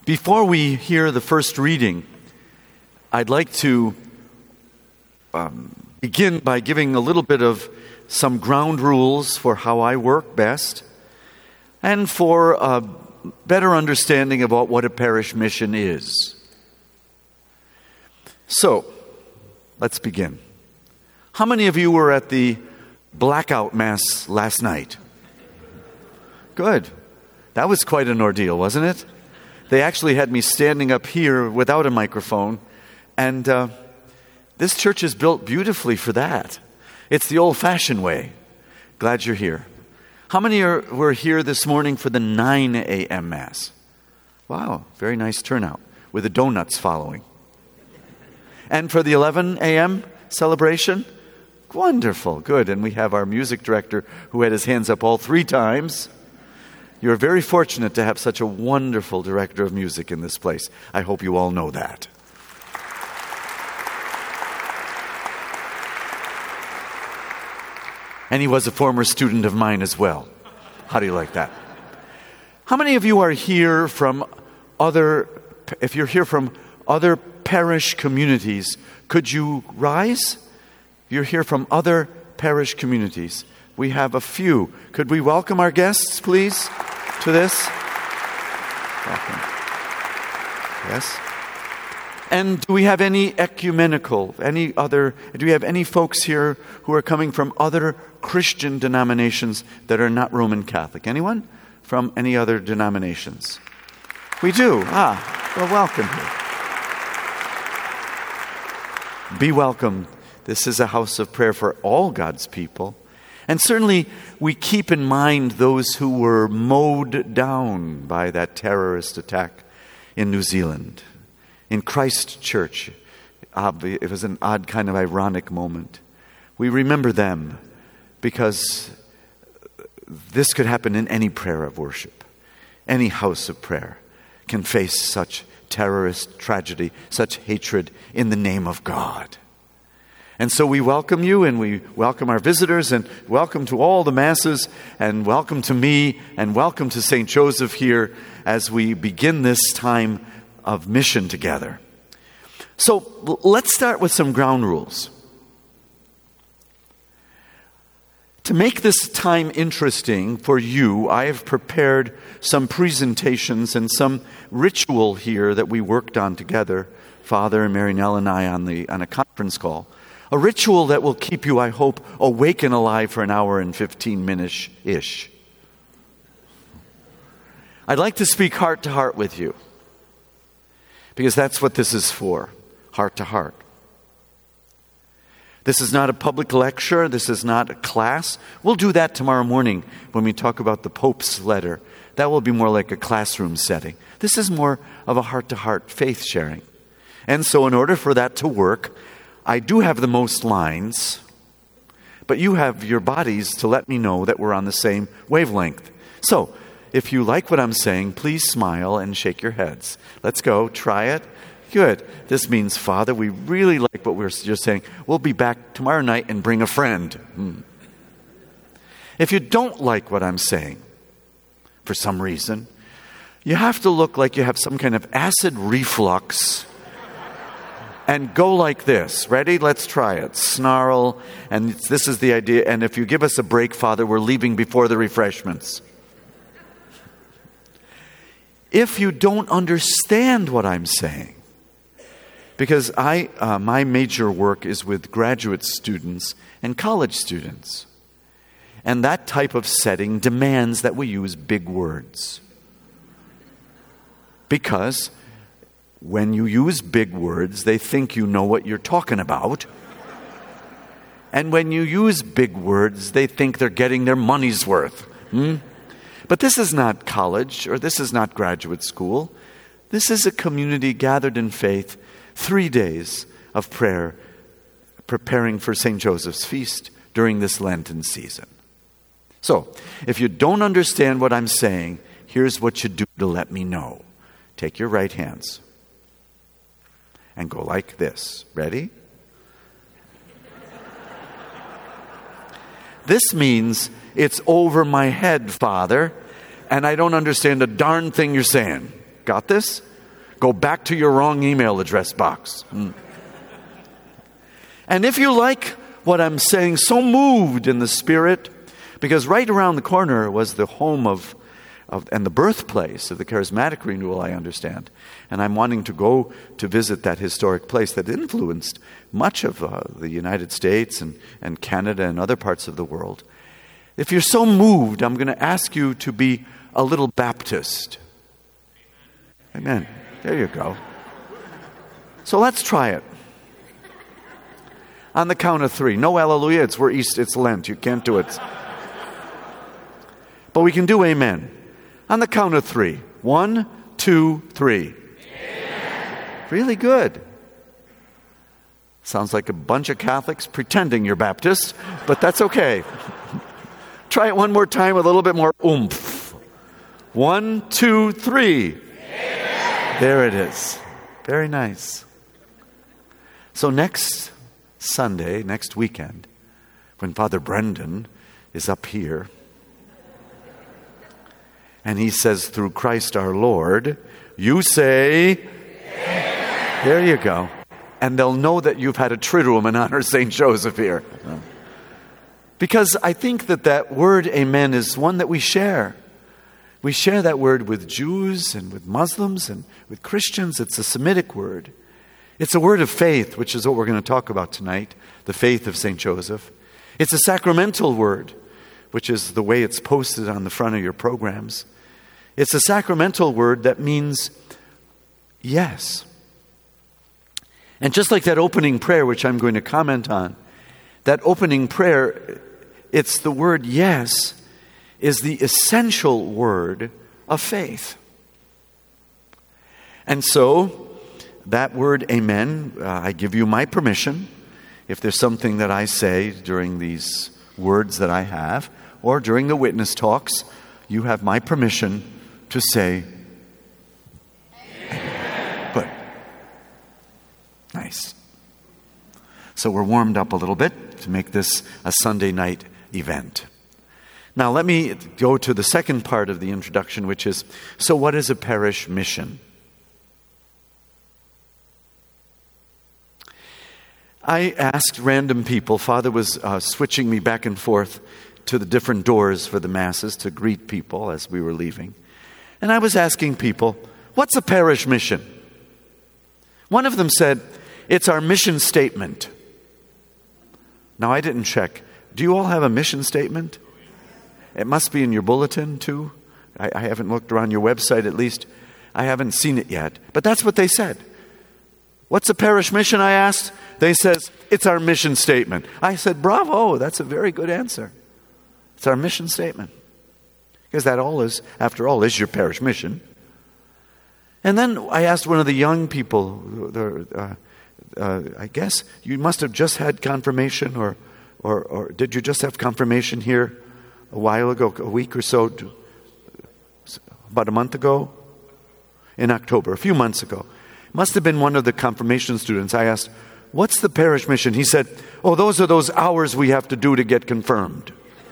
Before we hear the first reading, I'd like to begin by giving a little bit of some ground rules for how I work best and for a better understanding about what a parish mission is. So, let's begin. How many of you were at the blackout mass last night? Good. That was quite an ordeal, wasn't it? They actually had me standing up here without a microphone, and this church is built beautifully for that. It's the old-fashioned way. Glad you're here. How many were here this morning for the 9 a.m. Mass? Wow, very nice turnout, with the donuts following. And for the 11 a.m. celebration? Wonderful, good. And we have our music director who had his hands up all 3 times. You're very fortunate to have such a wonderful director of music in this place. I hope you all know that. And he was a former student of mine as well. How do you like that? How many of you are here from if you're here from other parish communities, could you rise? You're here from other parish communities. We have a few. Could we welcome our guests, please, to this? Welcome. Yes. And do we have any do we have any folks here who are coming from other Christian denominations that are not Roman Catholic? Anyone from any other denominations? We do. Well, welcome here. Be welcome. This is a house of prayer for all God's people. And certainly we keep in mind those who were mowed down by that terrorist attack in New Zealand. In Christchurch, it was an odd kind of ironic moment. We remember them because this could happen in any prayer of worship. Any house of prayer can face such terrorist tragedy, such hatred in the name of God. And so we welcome you, and we welcome our visitors, and welcome to all the masses, and welcome to me, and welcome to St. Joseph here as we begin this time of mission together. So let's start with some ground rules. To make this time interesting for you, I have prepared some presentations and some ritual here that we worked on together, Father and Mary Nell and I on a conference call. A ritual that will keep you, I hope, awake and alive for an hour and 15 minutes-ish. I'd like to speak heart to heart with you, because that's what this is for, heart to heart. This is not a public lecture. This is not a class. We'll do that tomorrow morning when we talk about the Pope's letter. That will be more like a classroom setting. This is more of a heart-to-heart faith sharing. And so in order for that to work, I do have the most lines, but you have your bodies to let me know that we're on the same wavelength. So, if you like what I'm saying, please smile and shake your heads. Let's go. Try it. Good. This means, Father, we really like what you're saying. We'll be back tomorrow night and bring a friend. If you don't like what I'm saying, for some reason, you have to look like you have some kind of acid reflux and go like this. Ready? Let's try it. Snarl. And this is the idea. And if you give us a break, Father, we're leaving before the refreshments. If you don't understand what I'm saying, because my major work is with graduate students and college students, and that type of setting demands that we use big words. Because when you use big words, they think you know what you're talking about. And when you use big words, they think they're getting their money's worth. But this is not college, or this is not graduate school. This is a community gathered in faith, 3 days of prayer, preparing for St. Joseph's feast during this Lenten season. So, if you don't understand what I'm saying, here's what you do to let me know. Take your right hands and go like this. Ready? This means it's over my head, Father, and I don't understand a darn thing you're saying. Got this? Go back to your wrong email address box. And if you like what I'm saying, so moved in the Spirit, because right around the corner was the home of and the birthplace of the charismatic renewal, I understand. And I'm wanting to go to visit that historic place that influenced much of the United States and Canada and other parts of the world. If you're so moved, I'm going to ask you to be a little Baptist. Amen. There you go. So let's try it. On the count of 3. No hallelujah, it's Lent. You can't do it. But we can do amen. On the count of 3. 1, 2, 3. Amen. Really good. Sounds like a bunch of Catholics pretending you're Baptist, but that's okay. Try it one more time with a little bit more oomph. 1, 2, 3. Amen. There it is. Very nice. So next Sunday, next weekend, when Father Brendan is up here, and he says, through Christ our Lord, you say, amen. There you go. And they'll know that you've had a Triduum in honor of St. Joseph here. Because I think that word amen is one that we share. We share that word with Jews and with Muslims and with Christians. It's a Semitic word. It's a word of faith, which is what we're going to talk about tonight, the faith of St. Joseph. It's a sacramental word, which is the way it's posted on the front of your programs. It's a sacramental word that means yes. And just like that opening prayer, which I'm going to comment on, that opening prayer, it's the word yes, is the essential word of faith. And so, that word amen, I give you my permission. If there's something that I say during these words that I have, or during the witness talks, you have my permission to say, amen. Good. Nice. So we're warmed up a little bit to make this a Sunday night event. Now let me go to the second part of the introduction, which is, so what is a parish mission? I asked random people. Father was switching me back and forth to the different doors for the masses to greet people as we were leaving. And I was asking people, what's a parish mission? One of them said, it's our mission statement. Now I didn't check. Do you all have a mission statement? It must be in your bulletin too. I haven't looked around your website at least. I haven't seen it yet. But that's what they said. What's a parish mission, I asked? They says, it's our mission statement. I said, bravo, that's a very good answer. It's our mission statement. Because that all is, after all, is your parish mission. And then I asked one of the young people, I guess you must have just had confirmation, or did you just have confirmation here a while ago, a week or so, about a month ago? In October, a few months ago. Must have been one of the confirmation students. I asked, what's the parish mission? He said, oh, those are those hours we have to do to get confirmed.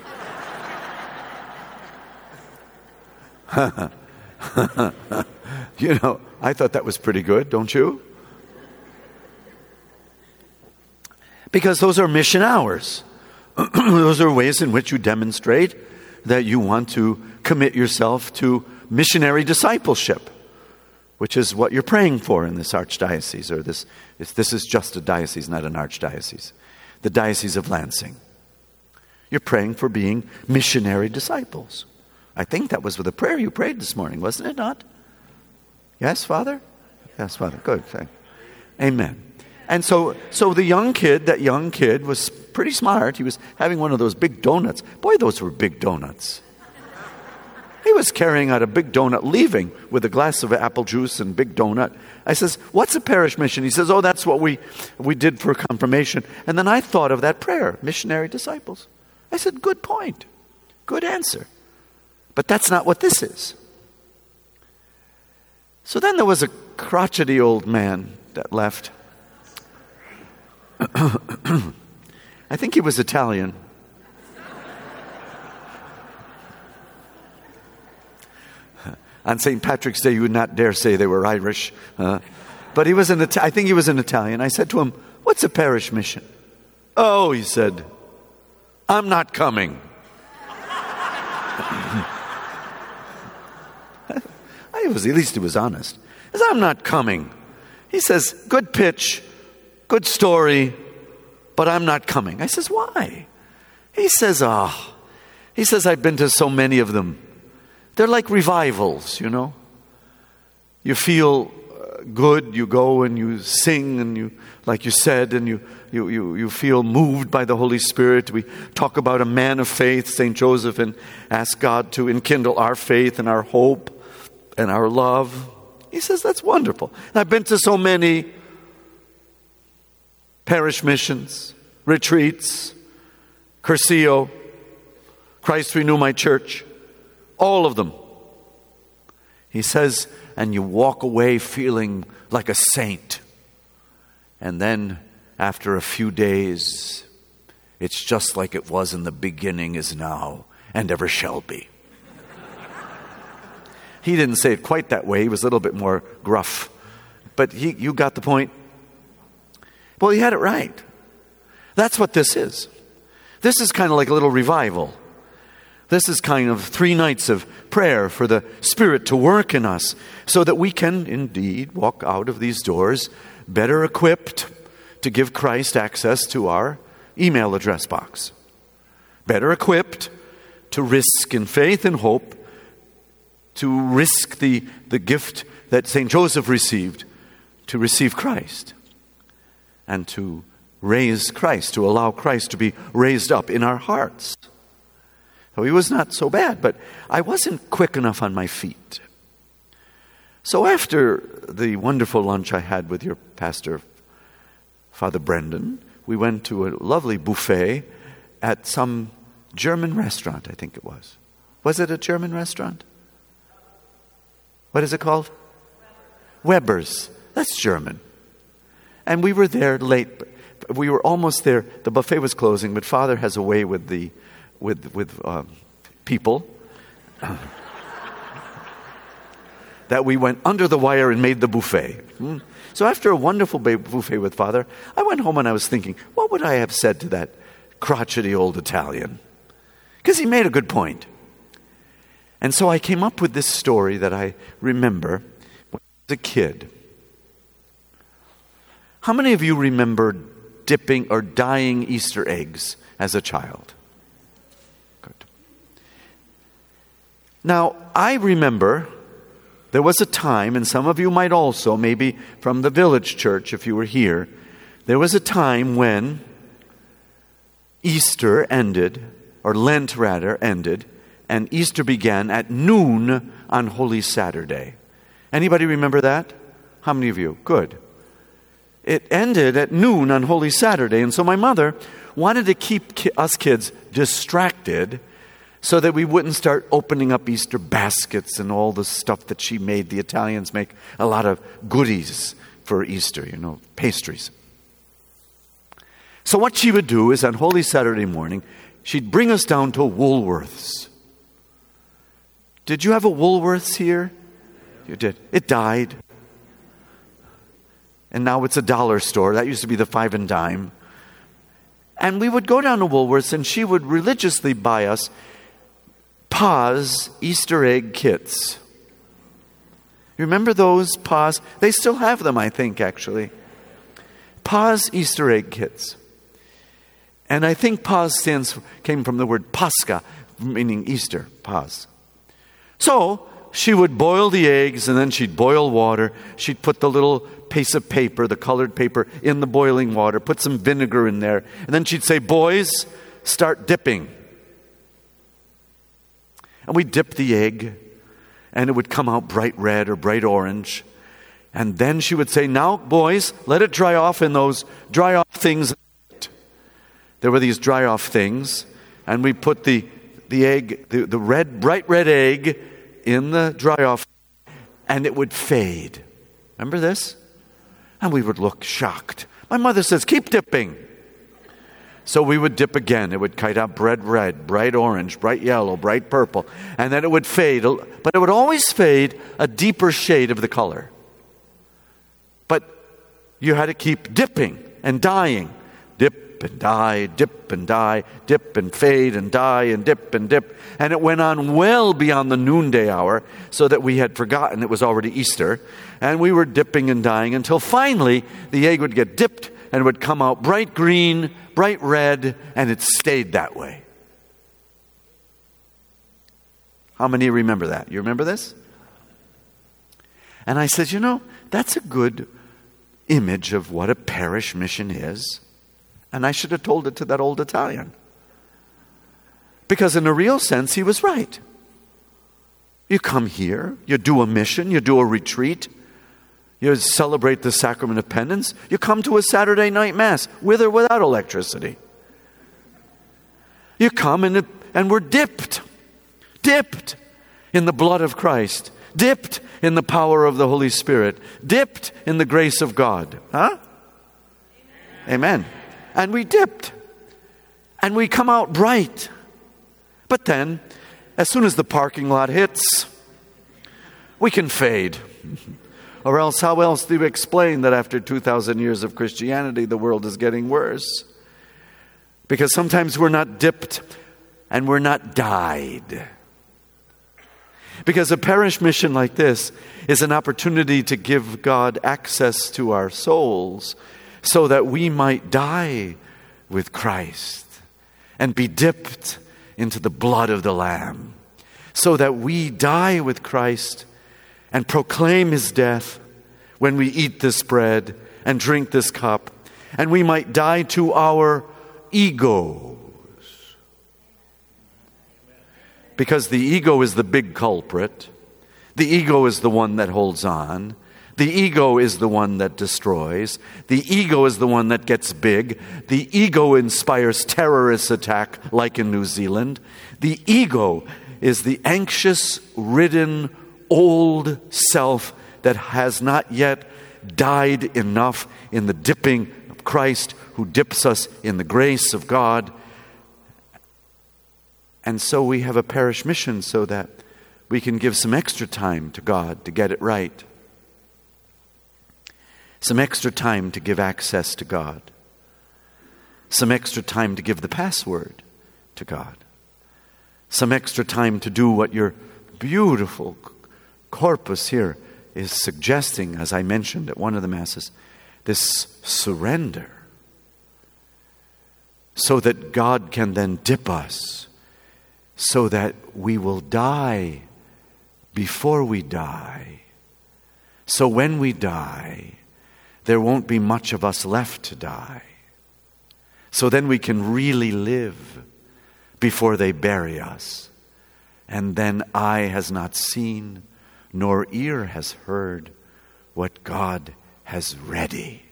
You know, I thought that was pretty good, don't you? Because those are mission hours. Those are ways in which you demonstrate that you want to commit yourself to missionary discipleship, which is what you're praying for in this archdiocese, or this is just a diocese, not an archdiocese, the Diocese of Lansing. You're praying for being missionary disciples. I think that was with a prayer you prayed this morning, wasn't it not? Yes, Father? Yes, Father. Good. Amen. And so the young kid was pretty smart. He was having one of those big donuts. Boy, those were big donuts. He was carrying out a big donut, leaving with a glass of apple juice and big donut. I says, what's a parish mission? He says, oh, that's what we did for confirmation. And then I thought of that prayer, missionary disciples. I said, good point. Good answer. But that's not what this is. So then there was a crotchety old man that left. I think he was Italian. On St. Patrick's Day, you would not dare say they were Irish. But he was I think he was an Italian. I said to him, "What's a parish mission?" "Oh," he said, "I'm not coming." At least he was honest. He says, "I'm not coming." He says, "Good pitch, good story, but I'm not coming." I says, "Why?" He says, I've been to so many of them. They're like revivals, you know. You feel good, you go and you sing, and you, like you said, and you feel moved by the Holy Spirit. We talk about a man of faith, St. Joseph, and ask God to enkindle our faith and our hope and our love. He says, that's wonderful. And I've been to so many parish missions, retreats, Curcio, Christ Renew My Church, all of them. He says, and you walk away feeling like a saint. And then after a few days, it's just like it was in the beginning, is now, and ever shall be. He didn't say it quite that way. He was a little bit more gruff. But you got the point. Well, he had it right. That's what this is. This is kind of like a little revival. This is kind of 3 nights of prayer for the Spirit to work in us so that we can indeed walk out of these doors better equipped to give Christ access to our email address box. Better equipped to risk in faith and hope, to risk the gift that St. Joseph received, to receive Christ and to raise Christ, to allow Christ to be raised up in our hearts. So he was not so bad, but I wasn't quick enough on my feet. So after the wonderful lunch I had with your pastor, Father Brendan, we went to a lovely buffet at some German restaurant, I think it was. Was it a German restaurant? What is it called? Weber's. That's German. And we were there late. We were almost there. The buffet was closing, but Father has a way with people that we went under the wire and made the buffet. So after a wonderful buffet with Father, I went home and I was thinking, what would I have said to that crotchety old Italian? Because he made a good point. And so I came up with this story that I remember when I was a kid. How many of you remember dipping or dyeing Easter eggs as a child? Good. Now, I remember there was a time, and some of you might also, maybe from the village church if you were here, there was a time when Easter ended, or Lent rather, ended, and Easter began at noon on Holy Saturday. Anybody remember that? How many of you? Good. It ended at noon on Holy Saturday, and so my mother wanted to keep us kids distracted so that we wouldn't start opening up Easter baskets and all the stuff that she made. The Italians make a lot of goodies for Easter, pastries. So what she would do is on Holy Saturday morning, she'd bring us down to Woolworths. Did you have a Woolworths here? You did. It died. And now it's a dollar store. That used to be the 5 and dime. And we would go down to Woolworths and she would religiously buy us Pa's Easter egg kits. You remember those Pa's? They still have them, I think, actually. Pa's Easter egg kits. And I think Pa's came from the word Pascha, meaning Easter, Pa's. So she would boil the eggs and then she'd boil water. She'd put the little piece of paper, the colored paper, in the boiling water, put some vinegar in there. And then she'd say, boys, start dipping. And we'd dip the egg and it would come out bright red or bright orange. And then she would say, now, boys, let it dry off in those dry off things. There were these dry off things. And we put the egg, the red, bright red egg in the dry off, and it would fade. Remember this? And we would look shocked. My mother says, keep dipping. So we would dip again. It would kite out bright red, bright orange, bright yellow, bright purple. And then it would fade. But it would always fade a deeper shade of the color. But you had to keep dipping and dyeing. Dip and dye, dip and dye, dip and fade and dye and dip and dip. And it went on well beyond the noonday hour so that we had forgotten it was already Easter. And we were dipping and dyeing until finally the egg would get dipped and it would come out bright green, bright red, and it stayed that way. How many remember that? You remember this? And I said, that's a good image of what a parish mission is. And I should have told it to that old Italian. Because in a real sense, he was right. You come here, you do a mission, you do a retreat, you celebrate the sacrament of penance, you come to a Saturday night mass, with or without electricity. You come and we're dipped in the blood of Christ, dipped in the power of the Holy Spirit, dipped in the grace of God. Huh? Amen. And we dipped. And we come out bright. But then, as soon as the parking lot hits, we can fade. Or else, how else do you explain that after 2,000 years of Christianity, the world is getting worse? Because sometimes we're not dipped and we're not dyed. Because a parish mission like this is an opportunity to give God access to our souls so that we might die with Christ and be dipped into the blood of the Lamb, so that we die with Christ and proclaim His death when we eat this bread and drink this cup, and we might die to our egos. Because the ego is the big culprit. The ego is the one that holds on. The ego is the one that destroys. The ego is the one that gets big. The ego inspires terrorist attack like in New Zealand. The ego is the anxious-ridden old self that has not yet died enough in the dipping of Christ, who dips us in the grace of God. And so we have a parish mission so that we can give some extra time to God to get it right. Some extra time to give access to God. Some extra time to give the password to God. Some extra time to do what your beautiful corpus here is suggesting, as I mentioned at one of the Masses, this surrender. So that God can then dip us, so that we will die before we die. So when we die, there won't be much of us left to die. So then we can really live before they bury us. And then eye has not seen, nor ear has heard what God has ready.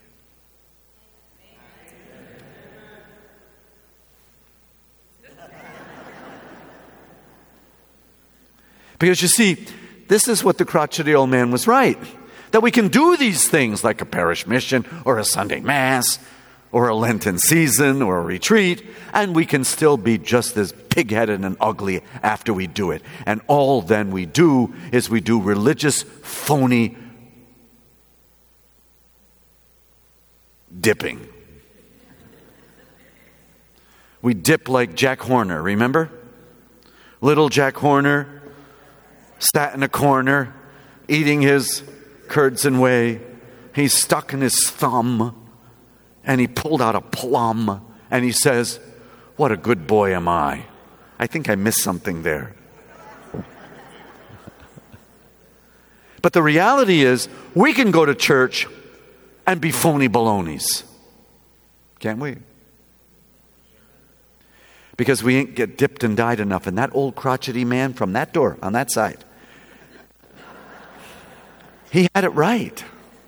Because you see, this is what the crotchety old man was right. That we can do these things like a parish mission or a Sunday Mass or a Lenten season or a retreat, and we can still be just as pig-headed and ugly after we do it. And all then we do is we do religious, phony dipping. We dip like Jack Horner, remember? Little Jack Horner sat in a corner eating his curds and whey. He's stuck in his thumb and he pulled out a plum and he says, "What a good boy am I. I think I missed something there." But the reality is, we can go to church and be phony balonies. Can't we? Because we ain't get dipped and dyed enough. And that old crotchety man from that door on that side, he had it right.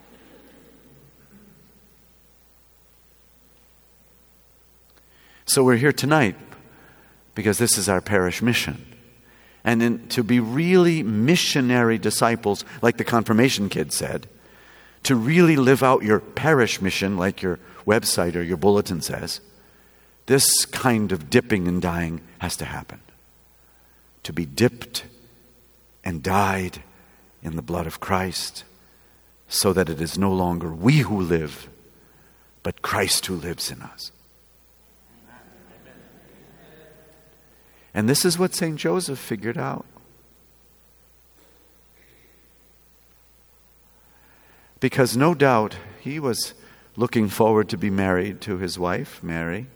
So we're here tonight because this is our parish mission. And to be really missionary disciples, like the confirmation kid said, to really live out your parish mission, like your website or your bulletin says, This kind of dipping and dying has to happen. To be dipped and dyed in the blood of Christ, so that it is no longer we who live, but Christ who lives in us. And this is what St. Joseph figured out. Because no doubt he was looking forward to be married to his wife, Mary.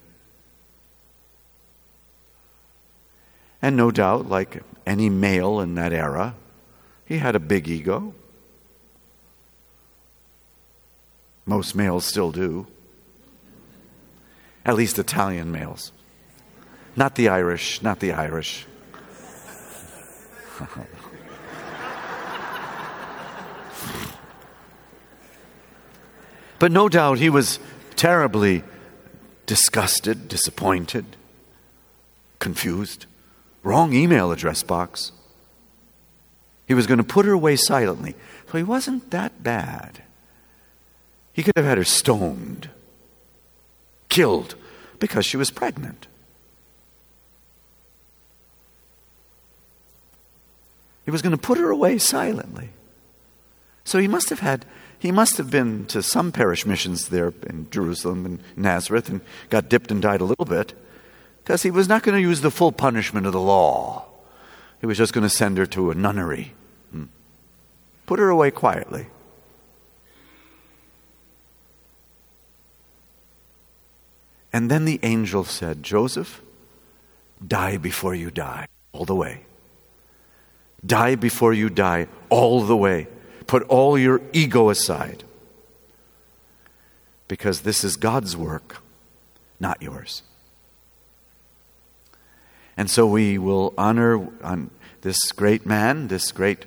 And no doubt, like any male in that era, he had a big ego. Most males still do. At least Italian males. Not the Irish, not the Irish. But no doubt he was terribly disgusted, disappointed, confused. Wrong email address box. He was going to put her away silently. So he wasn't that bad. He could have had her stoned, killed, because she was pregnant. He was going to put her away silently. So he must have been to some parish missions there in Jerusalem and Nazareth and got dipped and died a little bit, because he was not going to use the full punishment of the law. He was just going to send her to a nunnery. Put her away quietly. And then the angel said, Joseph, die before you die, all the way. Die before you die, all the way. Put all your ego aside. Because this is God's work, not yours. And so we will honor this great man, this great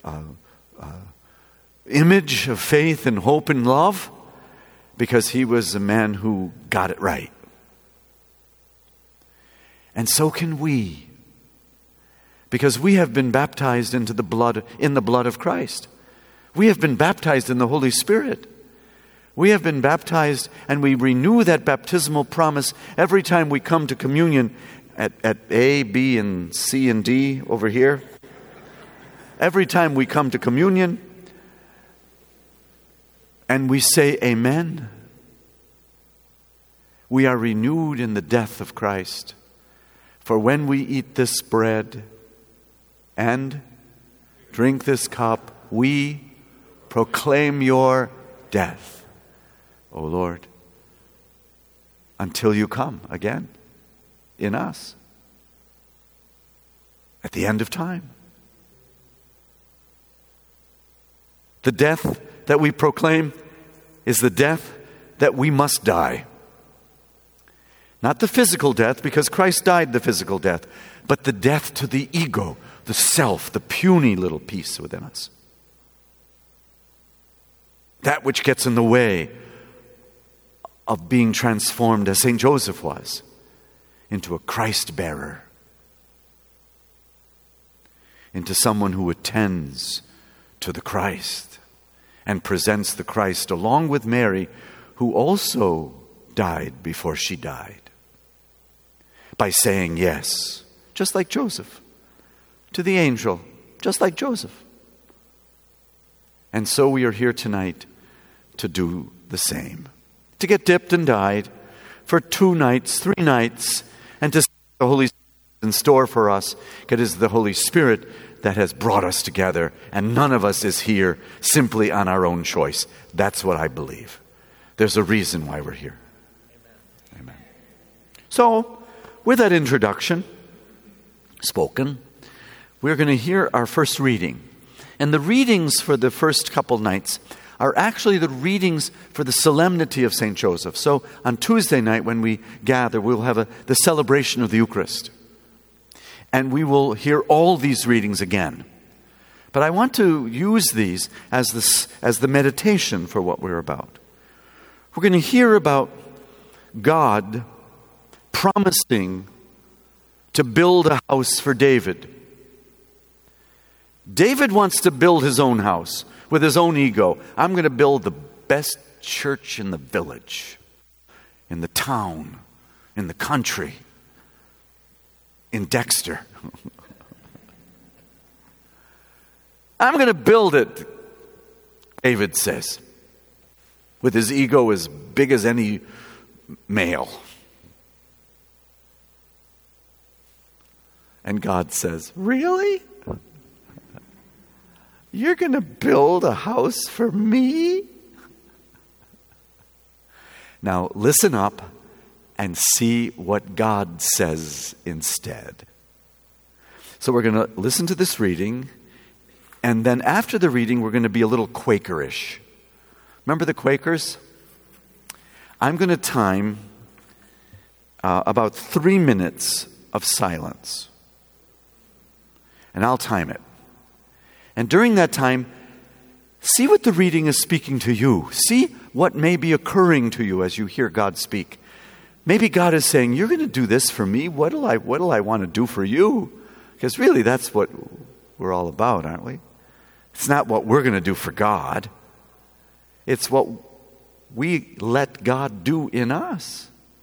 image of faith and hope and love, because he was a man who got it right. And so can we, because we have been baptized in the blood of Christ. We have been baptized in the Holy Spirit. We have been baptized, and we renew that baptismal promise every time we come to communion at A, B, and C, and D over here. Every time we come to communion, and we say amen, we are renewed in the death of Christ. For when we eat this bread and drink this cup, we proclaim your death, O Lord, until you come again in us at the end of time. The death that we proclaim is the death that we must die. Not the physical death, because Christ died the physical death, but the death to the ego, the self, the puny little piece within us. That which gets in the way of being transformed, as St. Joseph was, into a Christ bearer, into someone who attends to the Christ and presents the Christ along with Mary, who also died before she died, by saying yes, just like Joseph, to the angel, just like Joseph. And so we are here tonight to do the same, to get dipped and dyed for 2 nights, 3 nights, and to see the Holy Spirit in store for us. It is the Holy Spirit that has brought us together, and none of us is here simply on our own choice. That's what I believe. There's a reason why we're here. Amen. So, with that introduction spoken, we're going to hear our first reading. And the readings for the first couple nights are actually the readings for the solemnity of St. Joseph. So on Tuesday night when we gather, we'll have the celebration of the Eucharist. And we will hear all these readings again. But I want to use these as the meditation for what we're about. We're going to hear about God promising to build a house for David. David wants to build his own house with his own ego. I'm going to build the best church in the village, in the town, in the country, in Dexter. I'm going to build it, David says, with his ego as big as any male. And God says, really? You're going to build a house for me? Now listen up and see what God says instead. So we're going to listen to this reading, and then after the reading we're going to be a little Quakerish. Remember the Quakers? I'm going to time about 3 minutes of silence. And I'll time it. And during that time, see what the reading is speaking to you. See what may be occurring to you as you hear God speak. Maybe God is saying, you're going to do this for me. What'll I want to do for you? Because really that's what we're all about, aren't we? It's not what we're going to do for God. It's what we let God do in us.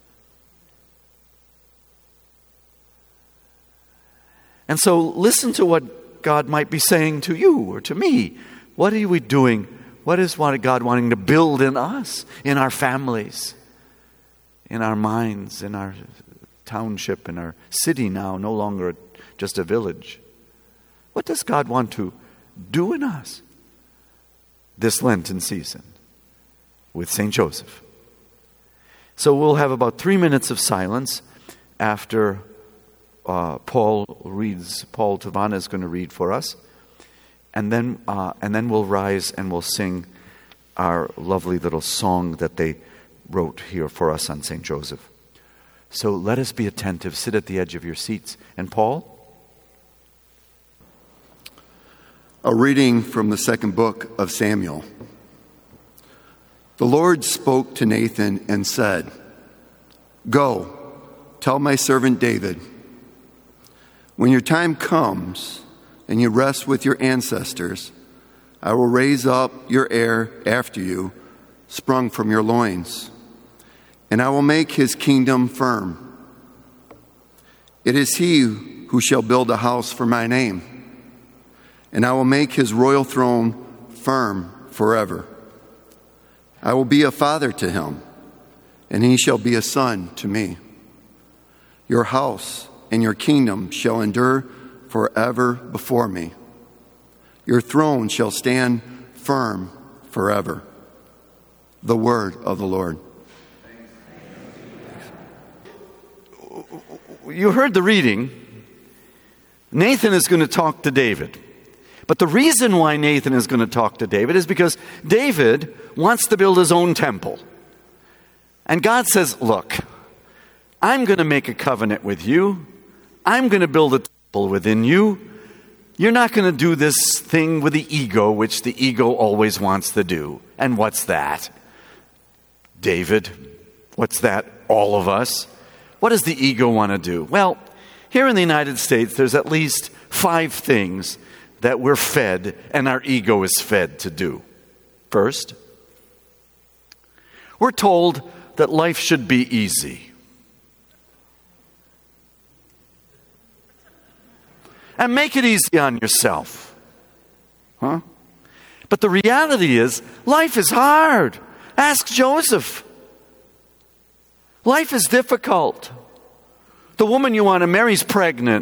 And so listen to what God might be saying to you or to me. What are we doing? What is God wanting to build in us, in our families, in our minds, in our township, in our city now, no longer just a village? What does God want to do in us this Lenten season with St. Joseph? So we'll have about 3 minutes of silence after Paul Tavana is going to read for us. And then we'll rise and we'll sing our lovely little song that they wrote here for us on St. Joseph. So let us be attentive. Sit at the edge of your seats. And Paul? A reading from the second book of Samuel. The Lord spoke to Nathan and said, "Go, tell my servant David, when your time comes and you rest with your ancestors, I will raise up your heir after you, sprung from your loins, and I will make his kingdom firm. It is he who shall build a house for my name, and I will make his royal throne firm forever. I will be a father to him, and he shall be a son to me. Your house and your kingdom shall endure forever before me. Your throne shall stand firm forever." The word of the Lord. You heard the reading. Nathan is going to talk to David. But the reason why Nathan is going to talk to David is because David wants to build his own temple. And God says, look, I'm going to make a covenant with you. I'm going to build a temple within you. You're not going to do this thing with the ego, which the ego always wants to do. And what's that? David, what's that? All of us. What does the ego want to do? Well, here in the United States, there's at least 5 things that we're fed and our ego is fed to do. First, we're told that life should be easy. And make it easy on yourself. Huh? But the reality is, life is hard. Ask Joseph. Life is difficult. The woman you want to marry is pregnant.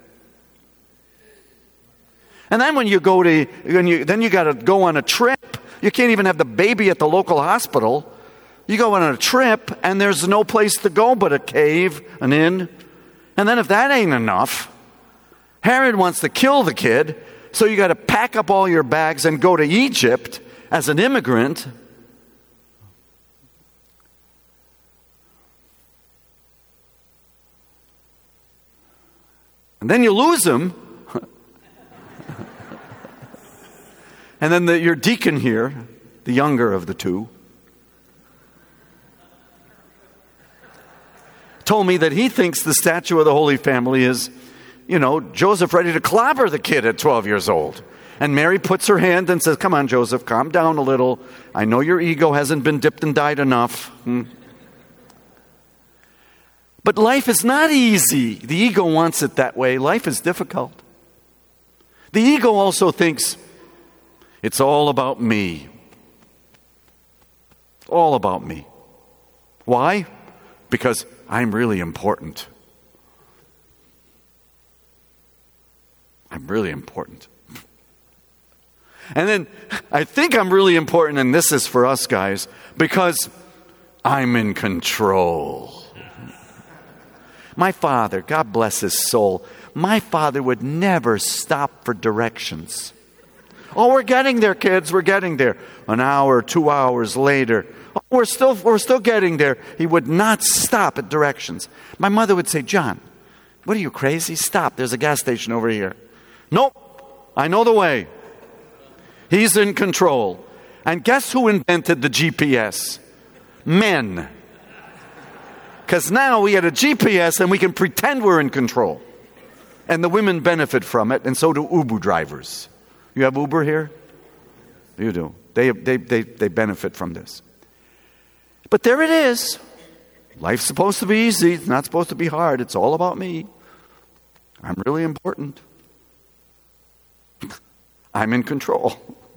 And then when you go to, then you got to go on a trip. You can't even have the baby at the local hospital. You go on a trip and there's no place to go but a cave, an inn. And then if that ain't enough, Herod wants to kill the kid, so you got to pack up all your bags and go to Egypt as an immigrant. And then you lose him. And then your deacon here, the younger of the two, told me that he thinks the statue of the Holy Family is, Joseph ready to clobber the kid at 12 years old. And Mary puts her hand and says, "Come on, Joseph, calm down a little. I know your ego hasn't been dipped and dyed enough." But life is not easy. The ego wants it that way. Life is difficult. The ego also thinks it's all about me. All about me. Why? Because I'm really important. I'm really important. And then I think I'm really important, and this is for us guys, because I'm in control. My father, God bless his soul, my father would never stop for directions. Oh, we're getting there, kids, we're getting there. An hour, 2 hours later, oh, we're still getting there. He would not stop at directions. My mother would say, John, what are you, crazy? Stop, there's a gas station over here. Nope, I know the way. He's in control. And guess who invented the GPS? Men. Because now we had a GPS and we can pretend we're in control. And the women benefit from it, and so do Uber drivers. You have Uber here? You do. They benefit from this. But there it is. Life's supposed to be easy. It's not supposed to be hard. It's all about me. I'm really important. I'm in control.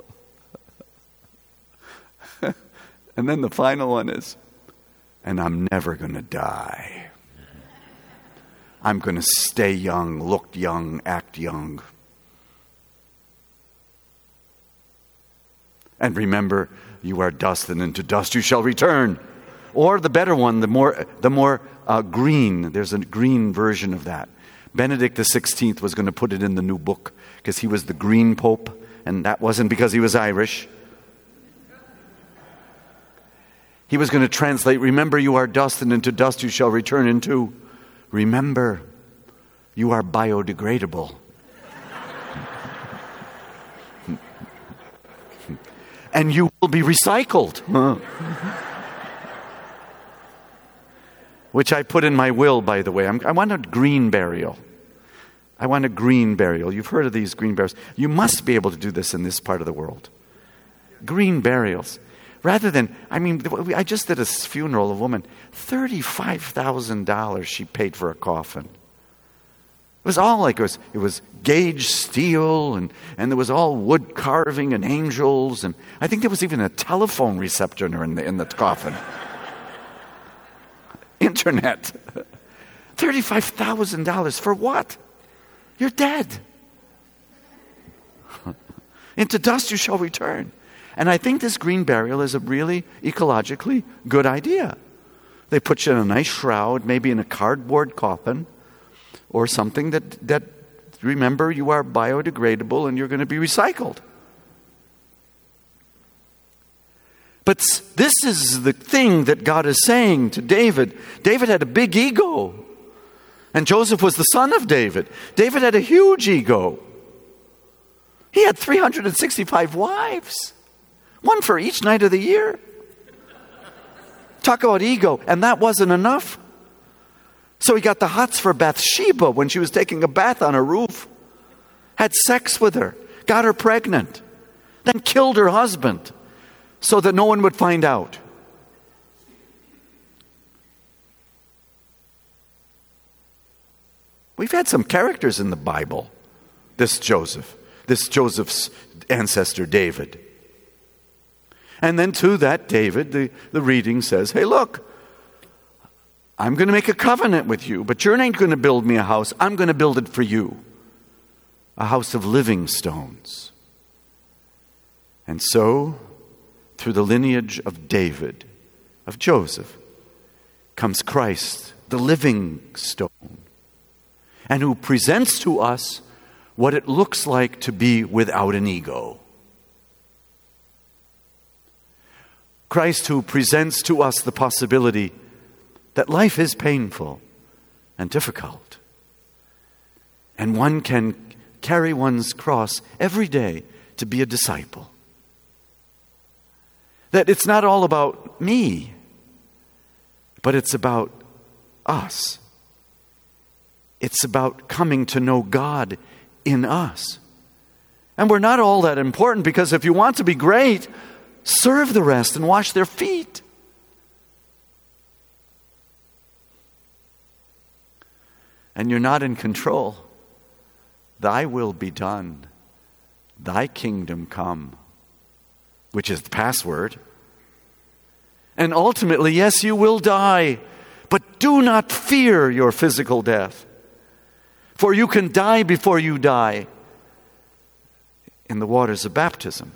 And then the final one is, and I'm never going to die. I'm going to stay young, look young, act young. And remember, you are dust, and into dust you shall return. Or the better one, the more green. There's a green version of that. Benedict XVI was going to put it in the new book because he was the green pope, and that wasn't because he was Irish. He was going to translate, remember you are dust, and into dust you shall return into. Remember, you are biodegradable. And you will be recycled. Which I put in my will, by the way. I want a green burial. I want a green burial. You've heard of these green burials. You must be able to do this in this part of the world. Green burials. Rather than, I just did a funeral of a woman. $35,000 she paid for a coffin. It was all like it was gauge steel, and there was all wood carving and angels, and I think there was even a telephone receptor in the coffin. Internet. $35,000 for what? You're dead. Into dust you shall return. And I think this green burial is a really ecologically good idea. They put you in a nice shroud, maybe in a cardboard coffin, or something that remember, you are biodegradable and you're going to be recycled. But this is the thing that God is saying to David. David had a big ego. And Joseph was the son of David. David had a huge ego. He had 365 wives. One for each night of the year. Talk about ego. And that wasn't enough. So he got the hots for Bathsheba when she was taking a bath on a roof. Had sex with her. Got her pregnant. Then killed her husband so that no one would find out. We've had some characters in the Bible. This Joseph's ancestor David. And then to that David, the reading says, hey, look, I'm going to make a covenant with you, but you're not going to build me a house. I'm going to build it for you. A house of living stones. And so, through the lineage of David, of Joseph, comes Christ, the living stone, and who presents to us what it looks like to be without an ego. Christ who presents to us the possibility that life is painful and difficult. And one can carry one's cross every day to be a disciple. That it's not all about me, but it's about us. It's about coming to know God in us. And we're not all that important, because if you want to be great, serve the rest and wash their feet. and you're not in control, thy will be done, thy kingdom come, which is the password. And ultimately, yes, you will die, but do not fear your physical death, for you can die before you die in the waters of baptism.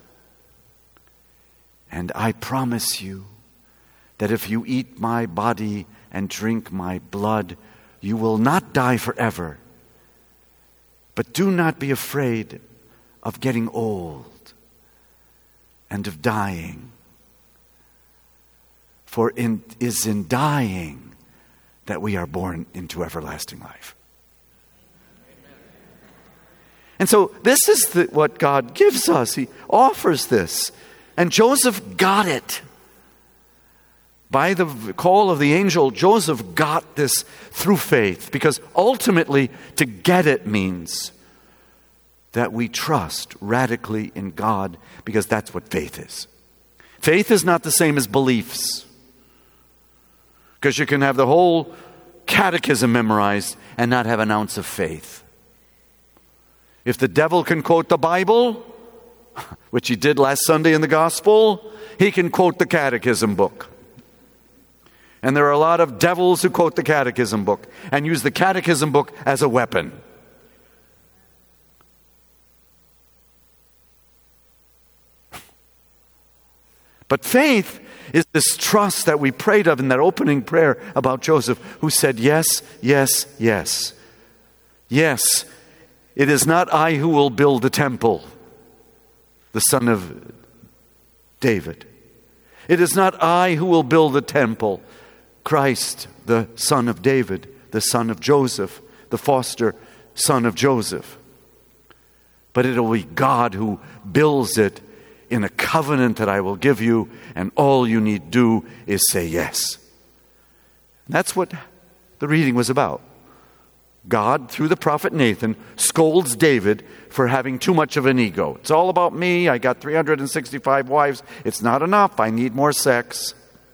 And I promise you that if you eat my body and drink my blood, you will not die forever. But do not be afraid of getting old and of dying. For it is in dying that we are born into everlasting life. And so this is what God gives us. He offers this. And Joseph got it. By the call of the angel, Joseph got this through faith. Because ultimately, to get it means that we trust radically in God. Because that's what faith is. Faith is not the same as beliefs. Because you can have the whole catechism memorized and not have an ounce of faith. If the devil can quote the Bible, which he did last Sunday in the gospel, he can quote the catechism book. And there are a lot of devils who quote the catechism book and use the catechism book as a weapon. But faith is this trust that we prayed of in that opening prayer about Joseph, who said, yes, yes, yes. Yes, it is not I who will build the temple, the son of David. It is not I who will build the temple, Christ, the son of David, the son of Joseph, the foster son of Joseph. But it will be God who builds it in a covenant that I will give you, and all you need do is say yes. That's what the reading was about. God, through the prophet Nathan, scolds David for having too much of an ego. It's all about me. I got 365 wives. It's not enough. I need more sex.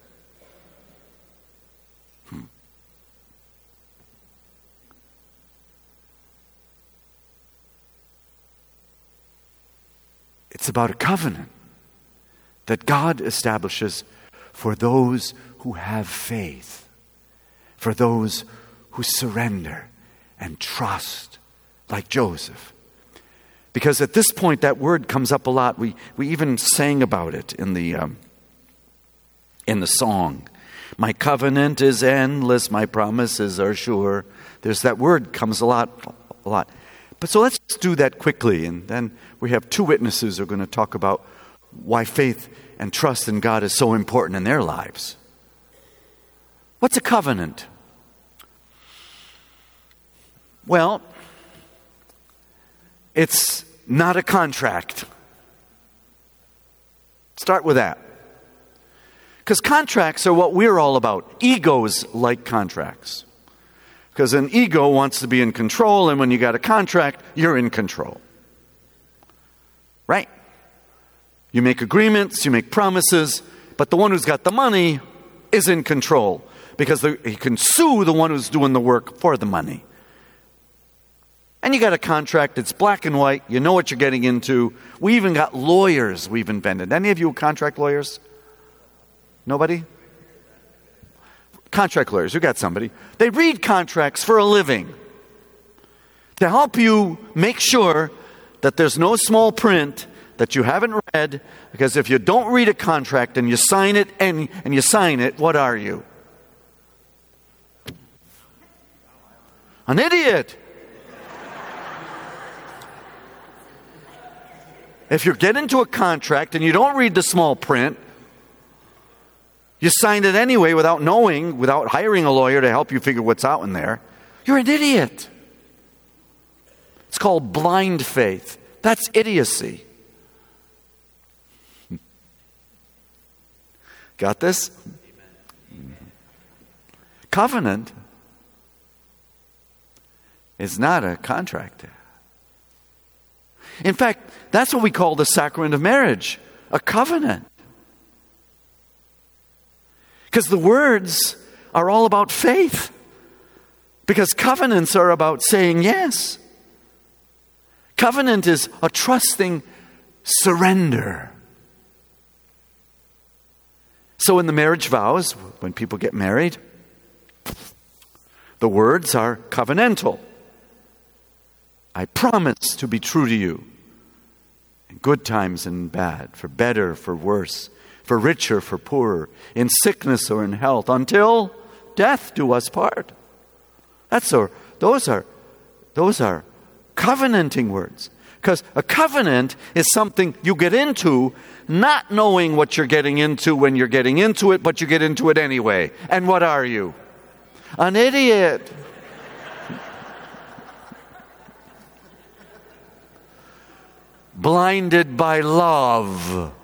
It's about a covenant that God establishes for those who have faith, for those who surrender and trust, like Joseph. Because at this point, that word comes up a lot. We even sang about it in the song. My covenant is endless, my promises are sure. There's that word comes a lot. But so let's do that quickly, and then we have two witnesses who are going to talk about why faith and trust in God is so important in their lives. What's a covenant? Well, it's not a contract. Start with that. Because contracts are what we're all about. Egos like contracts. Because an ego wants to be in control, and when you got a contract, you're in control. Right? You make agreements, you make promises, but the one who's got the money is in control. Because he can sue the one who's doing the work for the money. And you got a contract, it's black and white, you know what you're getting into. We even got lawyers we've invented. Any of you contract lawyers? Nobody? Contract lawyers, you got somebody. They read contracts for a living to help you make sure that there's no small print that you haven't read, because if you don't read a contract and you sign it and you sign it, what are you? An idiot. If you get into a contract and you don't read the small print, you signed it anyway without knowing, without hiring a lawyer to help you figure what's out in there, you're an idiot. It's called blind faith. That's idiocy. Got this? Covenant is not a contract. In fact, that's what we call the sacrament of marriage, a covenant. Because the words are all about faith. Because covenants are about saying yes. Covenant is a trusting surrender. So in the marriage vows, when people get married, the words are covenantal. I promise to be true to you in good times and bad, for better, for worse, for richer, for poorer, in sickness or in health, until death do us part. Those are covenanting words. Because a covenant is something you get into not knowing what you're getting into when you're getting into it, but you get into it anyway. And what are you? An idiot. Blinded by love.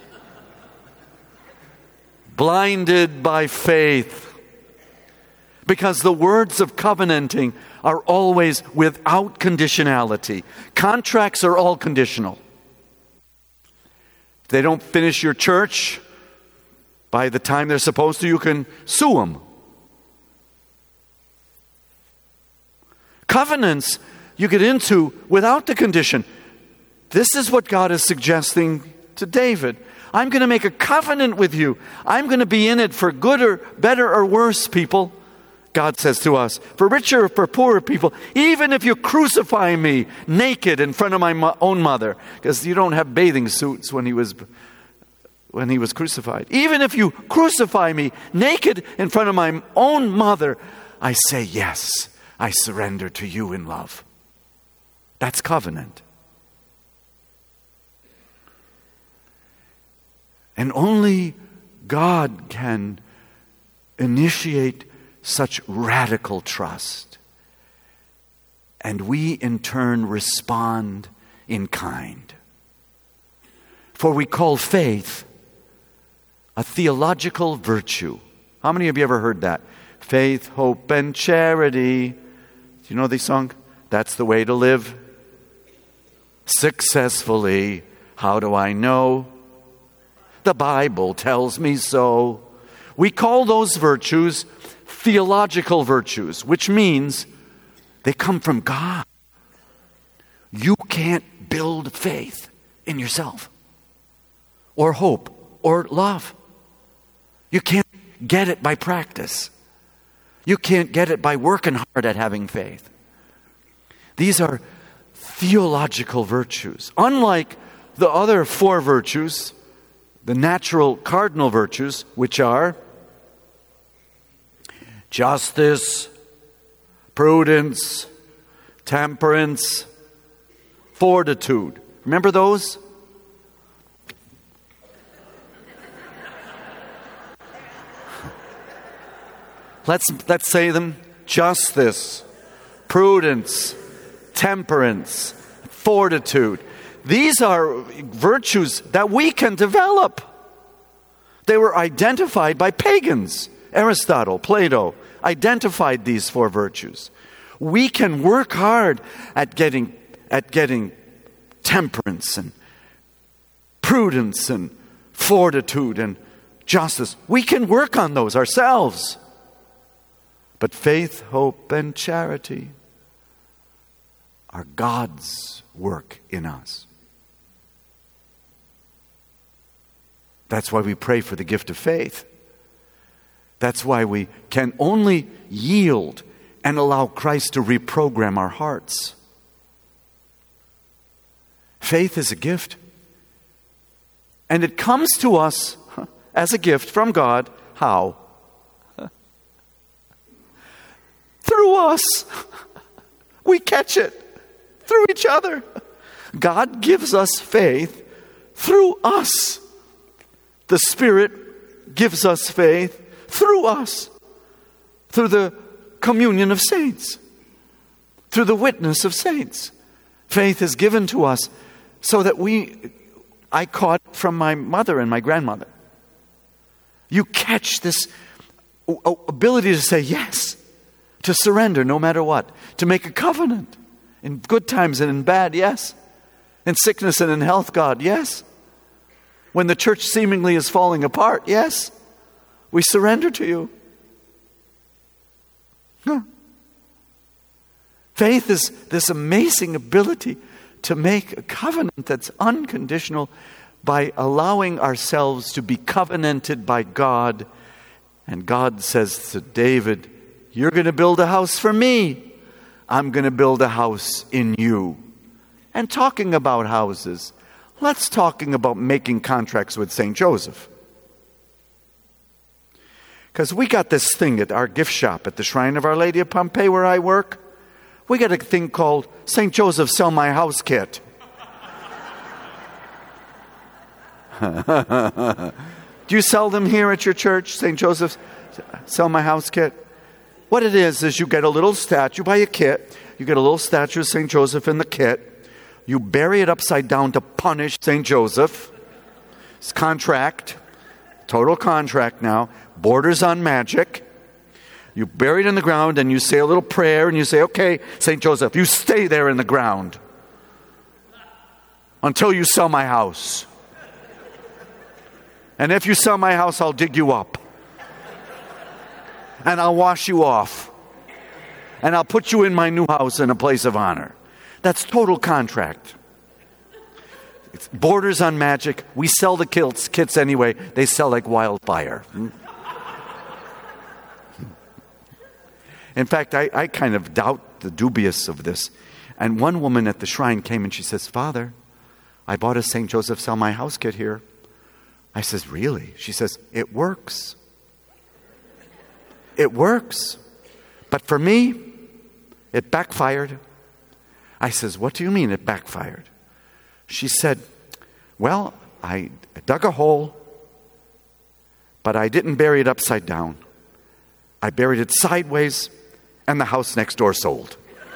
Blinded by faith. Because the words of covenanting are always without conditionality. Contracts are all conditional. If they don't finish your church by the time they're supposed to, you can sue them. Covenants you get into without the condition. This is what God is suggesting to David. I'm going to make a covenant with you. I'm going to be in it for good or better or worse, people. God says to us, for richer or for poorer people, even if you crucify me naked in front of my own mother, because you don't have bathing suits when he was crucified. Even if you crucify me naked in front of my own mother, I say yes, I surrender to you in love. That's covenant. And only God can initiate such radical trust. And we in turn respond in kind. For we call faith a theological virtue. How many of you ever heard that? Faith, hope, and charity. Do you know the song? That's the way to live successfully. How do I know? The Bible tells me so. We call those virtues theological virtues, which means they come from God. You can't build faith in yourself, or hope, or love. You can't get it by practice. You can't get it by working hard at having faith. These are theological virtues. Unlike the other four virtues, the natural cardinal virtues, which are justice, prudence, temperance, fortitude. Remember those? Let's say them. Justice, prudence, temperance, fortitude. These are virtues that we can develop. They were identified by pagans. Aristotle, Plato identified these four virtues. We can work hard at getting temperance and prudence and fortitude and justice. We can work on those ourselves. But faith, hope, and charity are God's work in us. That's why we pray for the gift of faith. That's why we can only yield and allow Christ to reprogram our hearts. Faith is a gift. And it comes to us as a gift from God. How? Through us. We catch it through each other. God gives us faith through us. The Spirit gives us faith through us, through the communion of saints, through the witness of saints. Faith is given to us so that I caught from my mother and my grandmother. You catch this ability to say yes, to surrender no matter what, to make a covenant in good times and in bad, yes. In sickness and in health, God, yes. When the church seemingly is falling apart, yes. We surrender to you. Faith is this amazing ability to make a covenant that's unconditional by allowing ourselves to be covenanted by God. And God says to David, you're going to build a house for me. I'm going to build a house in you. And talking about houses, let's talking about making contracts with St. Joseph. Because we got this thing at our gift shop at the Shrine of Our Lady of Pompeii where I work. We got a thing called St. Joseph Sell My House Kit. Do you sell them here at your church, St. Joseph's Sell My House Kit? What it is you get a little statue, buy a kit, you get a little statue of St. Joseph in the kit, you bury it upside down to punish St. Joseph. It's contract, total contract now, borders on magic. You bury it in the ground and you say a little prayer and you say, okay, St. Joseph, you stay there in the ground until you sell my house. And if you sell my house, I'll dig you up. And I'll wash you off. And I'll put you in my new house in a place of honor. That's total contract. It's borders on magic. We sell the kits anyway. They sell like wildfire. In fact, I kind of doubt the dubious of this. And one woman at the shrine came and she says, Father, I bought a St. Joseph Sell My House Kit here. I says, really? She says, it works. It works. But for me, it backfired. I says, what do you mean it backfired? She said, well, I dug a hole, but I didn't bury it upside down. I buried it sideways, and the house next door sold.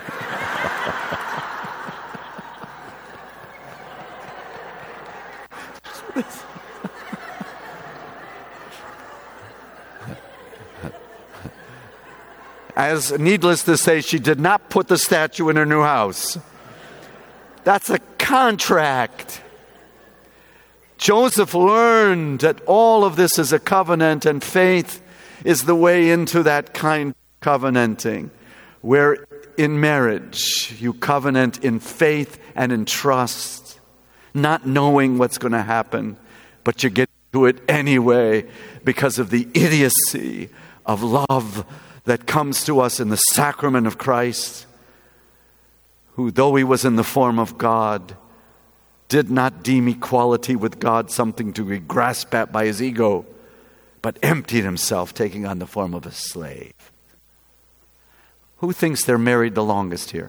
As needless to say, she did not put the statue in her new house. That's a contract. Joseph learned that all of this is a covenant, and faith is the way into that kind of covenanting, where in marriage you covenant in faith and in trust, not knowing what's going to happen, but you get to it anyway because of the idiocy of love that comes to us in the sacrament of Christ, who, though he was in the form of God, did not deem equality with God something to be grasped at by his ego, but emptied himself, taking on the form of a slave. Who thinks they're married the longest here?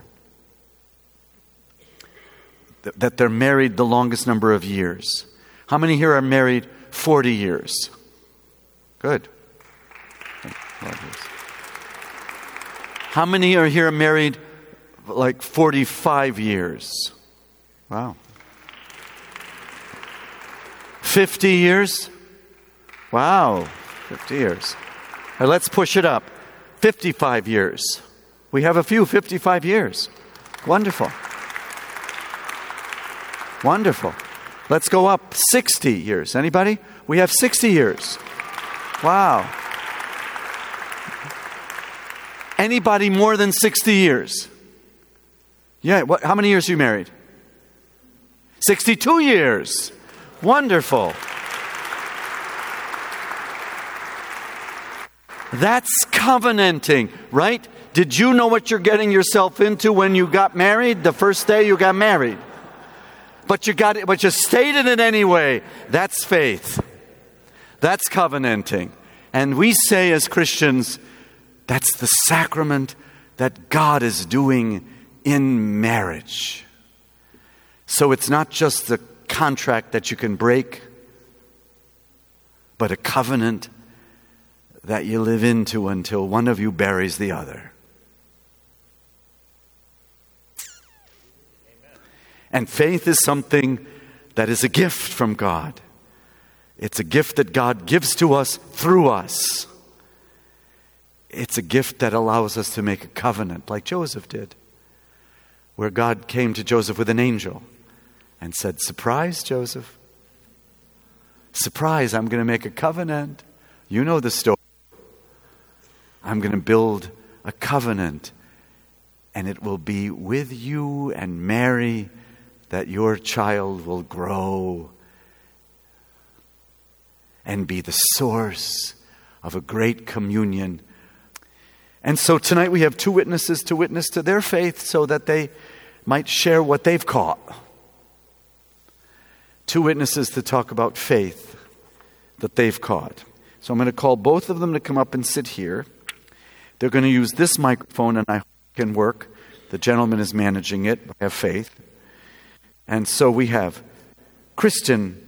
That they're married the longest number of years. How many here are married 40 years? Good. How many are here married like 45 years? Wow. 50 years? Wow, 50 years. Now let's push it up. 55 years. We have a few 55 years. Wonderful. Wonderful. Let's go up 60 years. Anybody? We have 60 years. Wow. Anybody more than 60 years? Yeah, how many years are you married? 62 years. Wonderful. That's covenanting, right? Did you know what you're getting yourself into when you got married? The first day you got married. But you stayed in it anyway. That's faith. That's covenanting. And we say as Christians, that's the sacrament that God is doing in marriage. So it's not just the contract that you can break, but a covenant that you live into until one of you buries the other. Amen. And faith is something that is a gift from God. It's a gift that God gives to us through us. It's a gift that allows us to make a covenant like Joseph did, where God came to Joseph with an angel and said, surprise, Joseph. Surprise, I'm going to make a covenant. You know the story. I'm going to build a covenant. And it will be with you and Mary that your child will grow and be the source of a great communion. And so tonight we have two witnesses to witness to their faith so that they might share what they've caught. Two witnesses to talk about faith that they've caught. So I'm going to call both of them to come up and sit here. They're going to use this microphone, and I hope it can work. The gentleman is managing it. I have faith. And so we have Kristen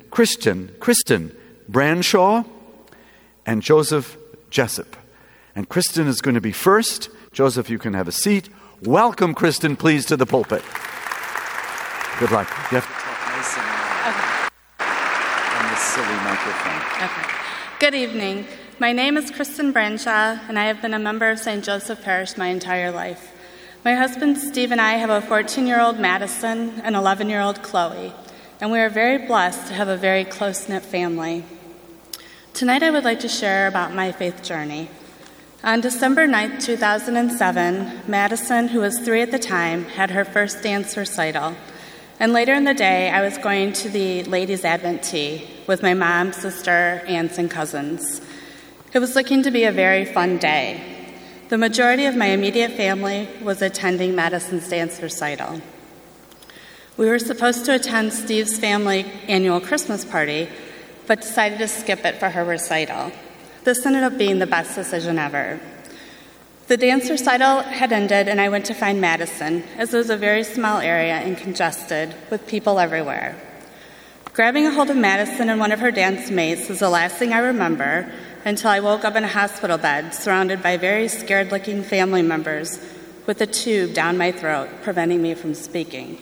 Branshaw and Joseph Jessup. And Kristen is going to be first. Joseph, you can have a seat. Welcome, Kristen, please, to the pulpit. Good luck. You have to talk nice and loud on this silly microphone. Okay. Good evening. My name is Kristen Branshaw, and I have been a member of St. Joseph Parish my entire life. My husband, Steve, and I have a 14-year-old Madison and 11-year-old Chloe, and we are very blessed to have a very close-knit family. Tonight I would like to share about my faith journey. On December 9th, 2007, Madison, who was 3 at the time, had her first dance recital. And later in the day, I was going to the Ladies' Advent Tea with my mom, sister, aunts, and cousins. It was looking to be a very fun day. The majority of my immediate family was attending Madison's dance recital. We were supposed to attend Steve's family annual Christmas party, but decided to skip it for her recital. This ended up being the best decision ever. The dance recital had ended, and I went to find Madison, as it was a very small area and congested, with people everywhere. Grabbing a hold of Madison and one of her dance mates was the last thing I remember, until I woke up in a hospital bed, surrounded by very scared-looking family members, with a tube down my throat, preventing me from speaking.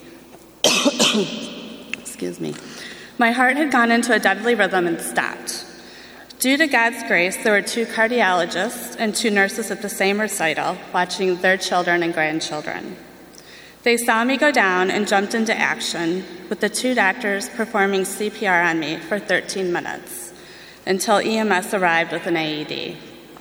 Excuse me. My heart had gone into a deadly rhythm and stopped. Due to God's grace, there were 2 cardiologists and 2 nurses at the same recital, watching their children and grandchildren. They saw me go down and jumped into action, with the 2 doctors performing CPR on me for 13 minutes, until EMS arrived with an AED.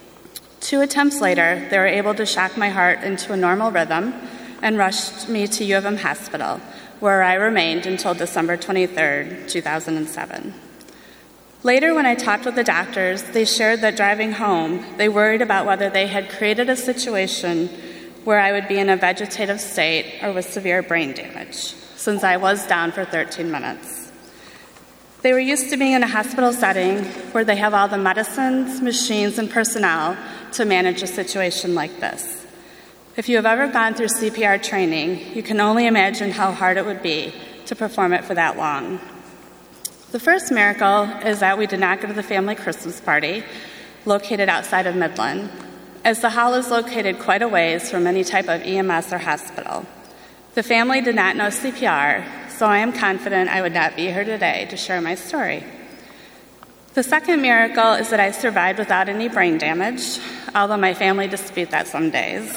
2 attempts later, they were able to shock my heart into a normal rhythm and rushed me to U of M Hospital, where I remained until December 23rd, 2007. Later, when I talked with the doctors, they shared that driving home, they worried about whether they had created a situation where I would be in a vegetative state or with severe brain damage, since I was down for 13 minutes. They were used to being in a hospital setting where they have all the medicines, machines, and personnel to manage a situation like this. If you have ever gone through CPR training, you can only imagine how hard it would be to perform it for that long. The first miracle is that we did not go to the family Christmas party located outside of Midland, as the hall is located quite a ways from any type of EMS or hospital. The family did not know CPR, so I am confident I would not be here today to share my story. The second miracle is that I survived without any brain damage, although my family dispute that some days,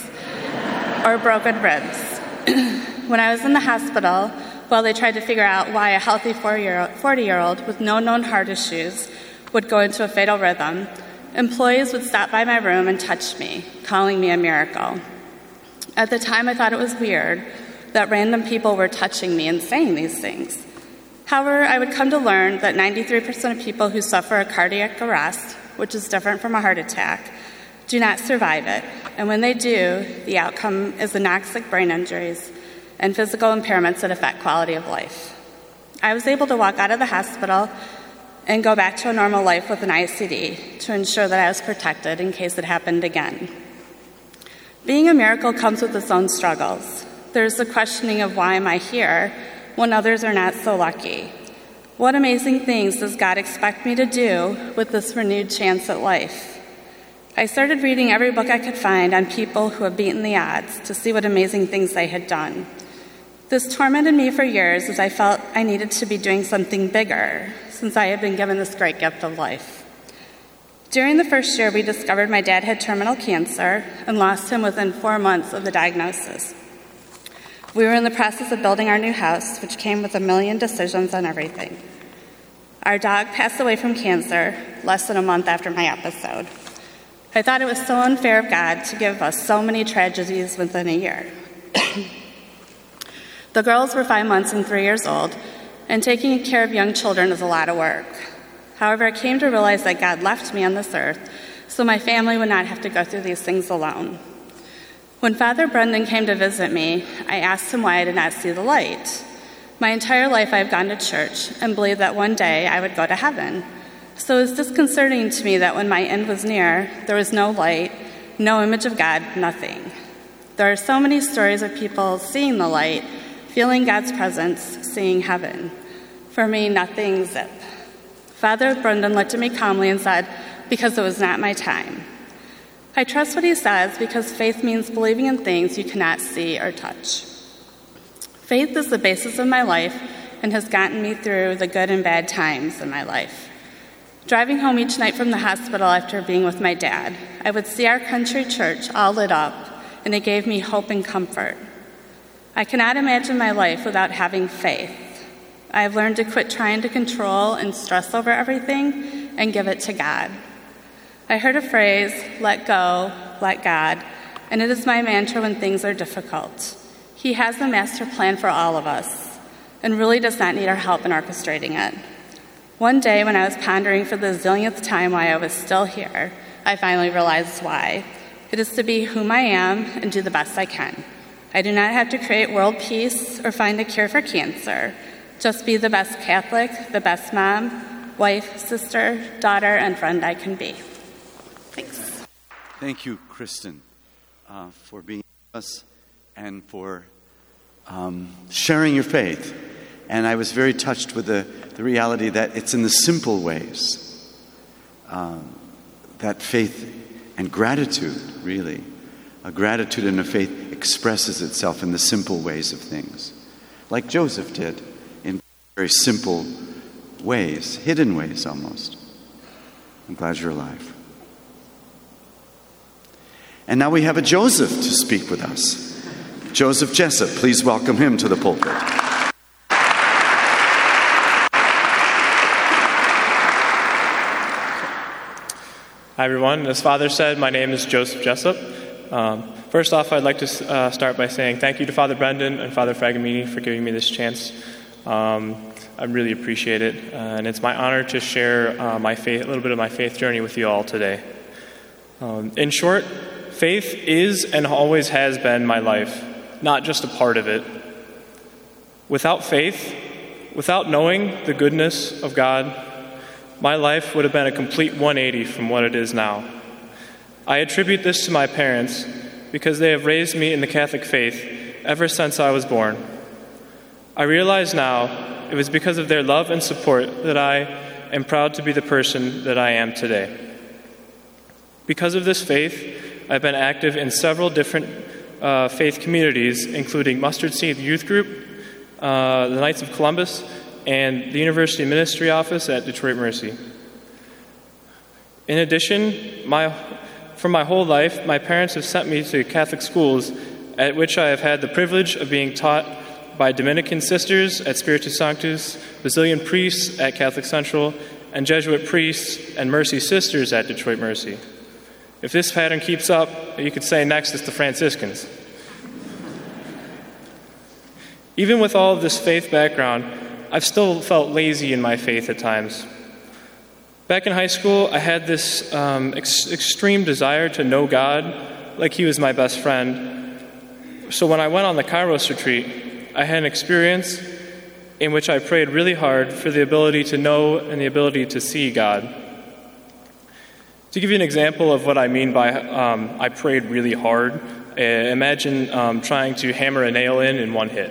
or broken ribs. When I was in the hospital, while they tried to figure out why a healthy 40-year-old with no known heart issues would go into a fatal rhythm, employees would stop by my room and touch me, calling me a miracle. At the time, I thought it was weird that random people were touching me and saying these things. However, I would come to learn that 93% of people who suffer a cardiac arrest, which is different from a heart attack, do not survive it. And when they do, the outcome is anoxic brain injuries and physical impairments that affect quality of life. I was able to walk out of the hospital and go back to a normal life with an ICD to ensure that I was protected in case it happened again. Being a miracle comes with its own struggles. There's the questioning of why am I here when others are not so lucky? What amazing things does God expect me to do with this renewed chance at life? I started reading every book I could find on people who have beaten the odds to see what amazing things they had done. This tormented me for years as I felt I needed to be doing something bigger since I had been given this great gift of life. During the first year, we discovered my dad had terminal cancer and lost him within 4 months of the diagnosis. We were in the process of building our new house, which came with 1 million decisions on everything. Our dog passed away from cancer less than a month after my episode. I thought it was so unfair of God to give us so many tragedies within a year. The girls were 5 months and 3 years old, and taking care of young children is a lot of work. However, I came to realize that God left me on this earth so my family would not have to go through these things alone. When Father Brendan came to visit me, I asked him why I did not see the light. My entire life I have gone to church and believed that one day I would go to heaven. So it was disconcerting to me that when my end was near, there was no light, no image of God, nothing. There are so many stories of people seeing the light, feeling God's presence, seeing heaven. For me, nothing, zip. Father Brendan looked at me calmly and said, "Because it was not my time." I trust what he says because faith means believing in things you cannot see or touch. Faith is the basis of my life and has gotten me through the good and bad times in my life. Driving home each night from the hospital after being with my dad, I would see our country church all lit up, and it gave me hope and comfort. I cannot imagine my life without having faith. I have learned to quit trying to control and stress over everything and give it to God. I heard a phrase, let go, let God, and it is my mantra when things are difficult. He has a master plan for all of us and really does not need our help in orchestrating it. One day when I was pondering for the zillionth time why I was still here, I finally realized why. It is to be whom I am and do the best I can. I do not have to create world peace or find a cure for cancer. Just be the best Catholic, the best mom, wife, sister, daughter, and friend I can be. Thanks. Thank you, Kristen, for being with us and for sharing your faith. And I was very touched with the reality that it's in the simple ways that faith and gratitude, really, a gratitude and a faith expresses itself in the simple ways of things, like Joseph did, in very simple ways, hidden ways almost. I'm glad you're alive. And now we have a Joseph to speak with us. Joseph Jessup, please welcome him to the pulpit. Hi, everyone. As Father said, my name is Joseph Jessup. First off, I'd like to start by saying thank you to Father Brendan and Father Fragamini for giving me this chance. I really appreciate it, and it's my honor to share my faith, a little bit of my faith journey with you all today. In short, faith is and always has been my life, not just a part of it. Without faith, without knowing the goodness of God, my life would have been a complete 180 from what it is now. I attribute this to my parents because they have raised me in the Catholic faith ever since I was born. I realize now it was because of their love and support that I am proud to be the person that I am today. Because of this faith, I've been active in several different faith communities, including Mustard Seed Youth Group, the Knights of Columbus, and the University Ministry Office at Detroit Mercy. In addition, for my whole life, my parents have sent me to Catholic schools at which I have had the privilege of being taught by Dominican sisters at Spiritus Sanctus, Basilian priests at Catholic Central, and Jesuit priests and Mercy sisters at Detroit Mercy. If this pattern keeps up, you could say next is the Franciscans. Even with all of this faith background, I've still felt lazy in my faith at times. Back in high school, I had this extreme desire to know God like He was my best friend. So when I went on the Kairos retreat, I had an experience in which I prayed really hard for the ability to know and the ability to see God. To give you an example of what I mean by I prayed really hard, imagine trying to hammer a nail in one hit.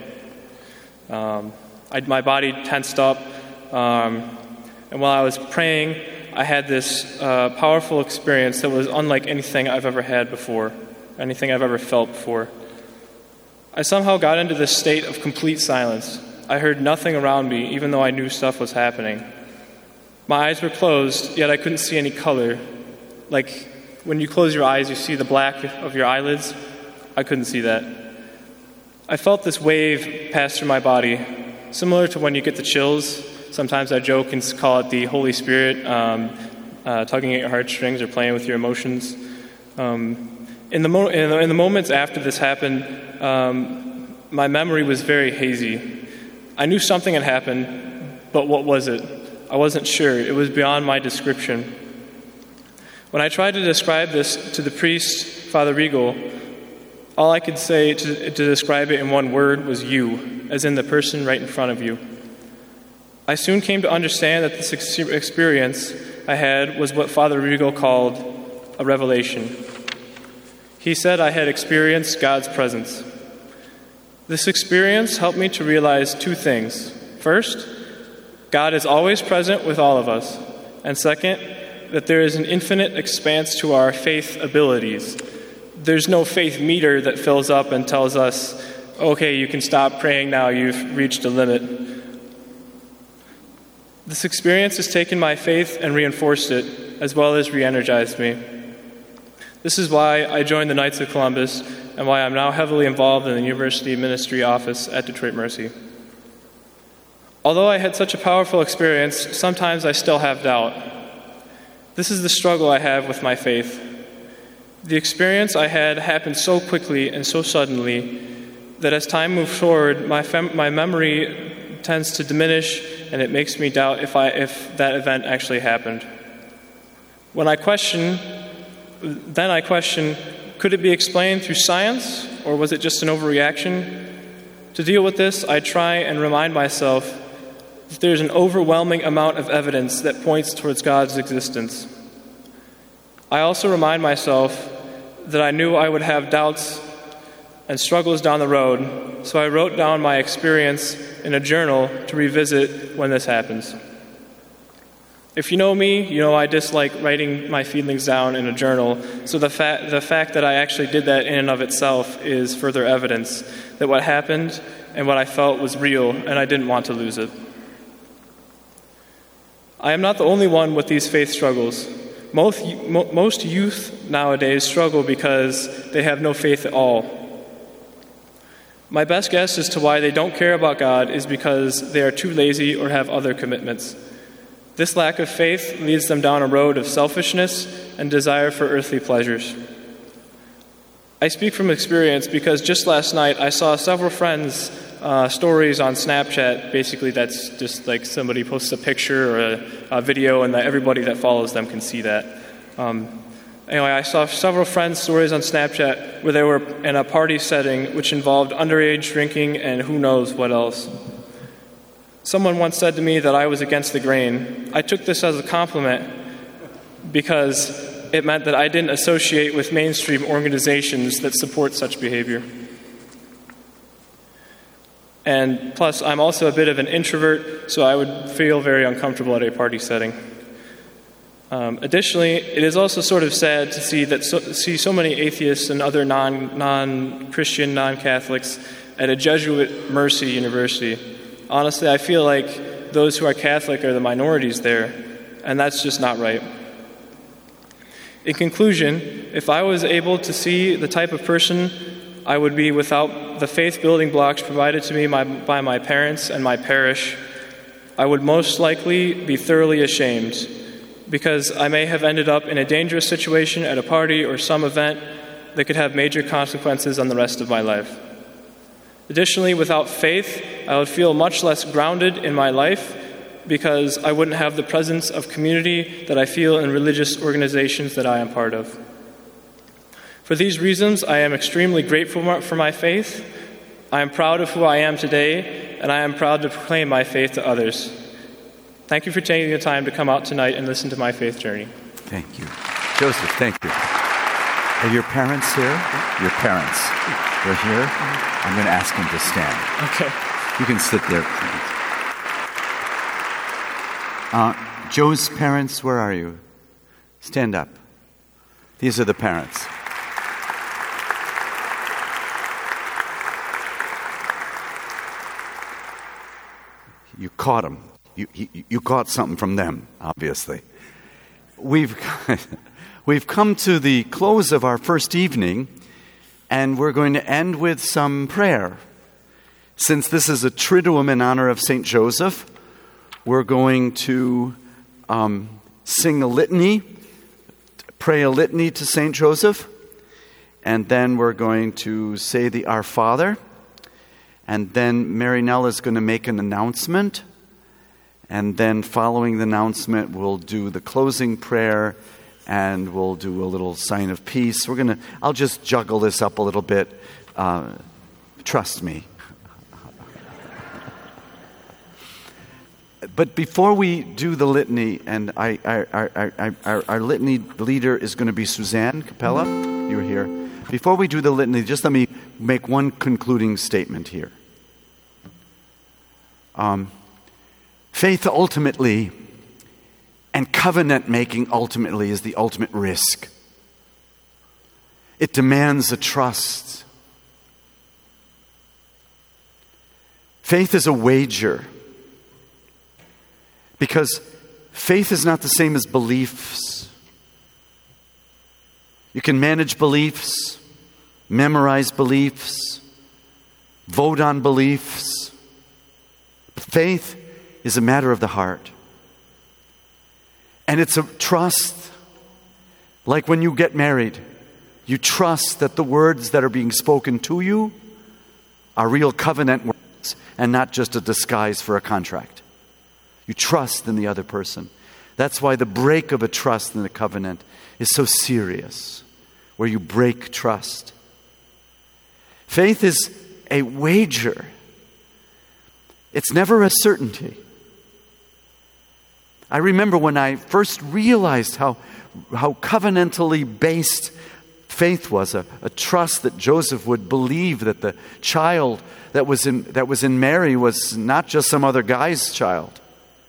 My body tensed up, and while I was praying, I had this powerful experience that was unlike anything I've ever had before, anything I've ever felt before. I somehow got into this state of complete silence. I heard nothing around me, even though I knew stuff was happening. My eyes were closed, yet I couldn't see any color. Like when you close your eyes, you see the black of your eyelids. I couldn't see that. I felt this wave pass through my body, similar to when you get the chills. Sometimes I joke and call it the Holy Spirit tugging at your heartstrings or playing with your emotions. In the moments after this happened, my memory was very hazy. I knew something had happened, but what was it? I wasn't sure. It was beyond my description. When I tried to describe this to the priest, Father Regal, all I could say to describe it in one word was you, as in the person right in front of you. I soon came to understand that this experience I had was what Father Regal called a revelation. He said I had experienced God's presence. This experience helped me to realize two things. First, God is always present with all of us. And second, that there is an infinite expanse to our faith abilities. There's no faith meter that fills up and tells us, okay, you can stop praying now, you've reached a limit. This experience has taken my faith and reinforced it, as well as re-energized me. This is why I joined the Knights of Columbus and why I'm now heavily involved in the University Ministry Office at Detroit Mercy. Although I had such a powerful experience, sometimes I still have doubt. This is the struggle I have with my faith. The experience I had happened so quickly and so suddenly that as time moves forward, my memory tends to diminish, and it makes me doubt if that event actually happened. Then I question, could it be explained through science, or was it just an overreaction? To deal with this, I try and remind myself that there's an overwhelming amount of evidence that points towards God's existence. I also remind myself that I knew I would have doubts and struggles down the road, so I wrote down my experience in a journal to revisit when this happens. If you know me, you know I dislike writing my feelings down in a journal, so the fact that I actually did that in and of itself is further evidence that what happened and what I felt was real, and I didn't want to lose it. I am not the only one with these faith struggles. Most youth nowadays struggle because they have no faith at all. My best guess as to why they don't care about God is because they are too lazy or have other commitments. This lack of faith leads them down a road of selfishness and desire for earthly pleasures. I speak from experience because just last night I saw several friends' stories on Snapchat. Basically, that's just like somebody posts a picture or a video, and that everybody that follows them can see that. Anyway, I saw several friends' stories on Snapchat where they were in a party setting which involved underage drinking and who knows what else. Someone once said to me that I was against the grain. I took this as a compliment because it meant that I didn't associate with mainstream organizations that support such behavior. And plus, I'm also a bit of an introvert, so I would feel very uncomfortable at a party setting. Additionally, it is also sort of sad to see so many atheists and other non-Christian, non-Catholics at a Jesuit Mercy University. Honestly, I feel like those who are Catholic are the minorities there, and that's just not right. In conclusion, if I was able to see the type of person I would be without the faith-building blocks provided to me by my parents and my parish, I would most likely be thoroughly ashamed, because I may have ended up in a dangerous situation at a party or some event that could have major consequences on the rest of my life. Additionally, without faith, I would feel much less grounded in my life because I wouldn't have the presence of community that I feel in religious organizations that I am part of. For these reasons, I am extremely grateful for my faith. I am proud of who I am today, and I am proud to proclaim my faith to others. Thank you for taking the time to come out tonight and listen to my faith journey. Thank you. Joseph, thank you. Are your parents here? Your parents. They're here? I'm going to ask them to stand. Okay. You can sit there, please. Joe's parents, where are you? Stand up. These are the parents. You caught them. You caught something from them, obviously. We've come to the close of our first evening, and we're going to end with some prayer. Since this is a Triduum in honor of St. Joseph, we're going to sing a litany, pray a litany to St. Joseph, And then we're going to say the Our Father. And then Mary Nell is going to make an announcement. And then following the announcement, we'll do the closing prayer and we'll do a little sign of peace. I'll just juggle this up a little bit. Trust me. But before we do the litany, and our litany leader is going to be Suzanne Capella. You're here. Before we do the litany, just let me make one concluding statement here. Faith ultimately and covenant making ultimately is the ultimate risk. It demands a trust. Faith is a wager. Because faith is not the same as beliefs. You can manage beliefs, memorize beliefs, vote on beliefs. Faith is a matter of the heart. And it's a trust. Like when you get married, you trust that the words that are being spoken to you are real covenant words and not just a disguise for a contract. You trust in the other person. That's why the break of a trust in the covenant is so serious, where you break trust. Faith is a wager. It's never a certainty. I remember when I first realized how covenantally based faith was, a trust that Joseph would believe that the child that was in Mary was not just some other guy's child,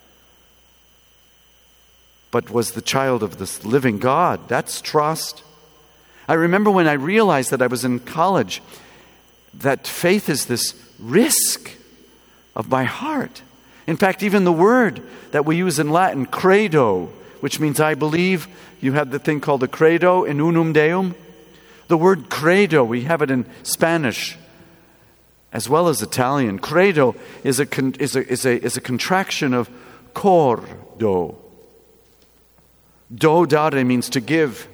but was the child of this living God. That's trust. I remember when I realized that I was in college, that faith is this risk of my heart. In fact, even the word that we use in Latin, credo, which means I believe, you have the thing called the credo in unum Deum. The word credo, we have it in Spanish as well as Italian. Credo is a contraction of cor do. Do dare means to give.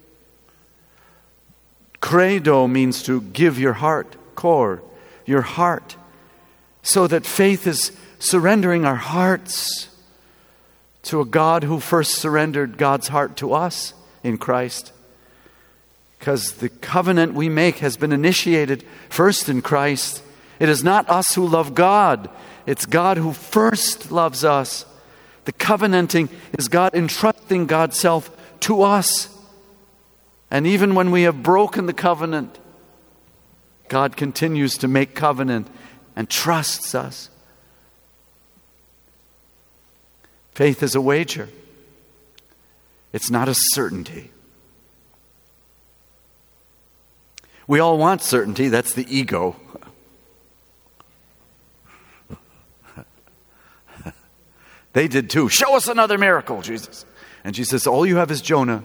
Credo means to give your heart, cor, your heart. So that faith is surrendering our hearts to a God who first surrendered God's heart to us in Christ. Because the covenant we make has been initiated first in Christ. It is not us who love God. It's God who first loves us. The covenanting is God entrusting God's self to us. And even when we have broken the covenant, God continues to make covenant and trusts us. Faith is a wager. It's not a certainty. We all want certainty. That's the ego. They did too. Show us another miracle, Jesus. And she says, all you have is Jonah.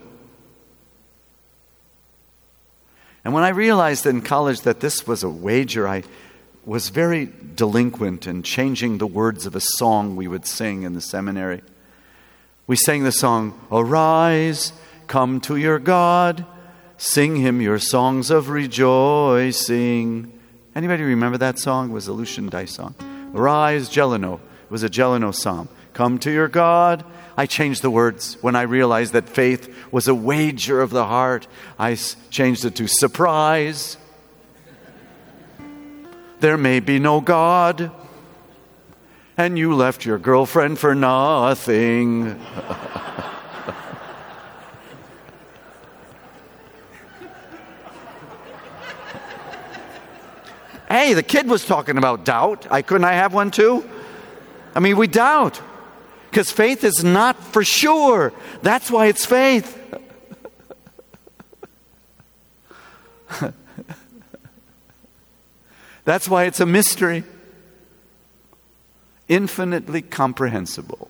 And when I realized in college that this was a wager, I was very delinquent in changing the words of a song we would sing in the seminary. We sang the song, arise, come to your God, sing him your songs of rejoicing. Anybody remember that song? It was a Lucian Dice song. Arise, Gelino. It was a Gelino psalm. Come to your God. I changed the words when I realized that faith was a wager of the heart. I changed it to surprise. There may be no God, and you left your girlfriend for nothing. Hey, the kid was talking about doubt. Couldn't I have one too? I mean, we doubt. Because faith is not for sure. That's why it's faith. That's why it's a mystery. Infinitely comprehensible.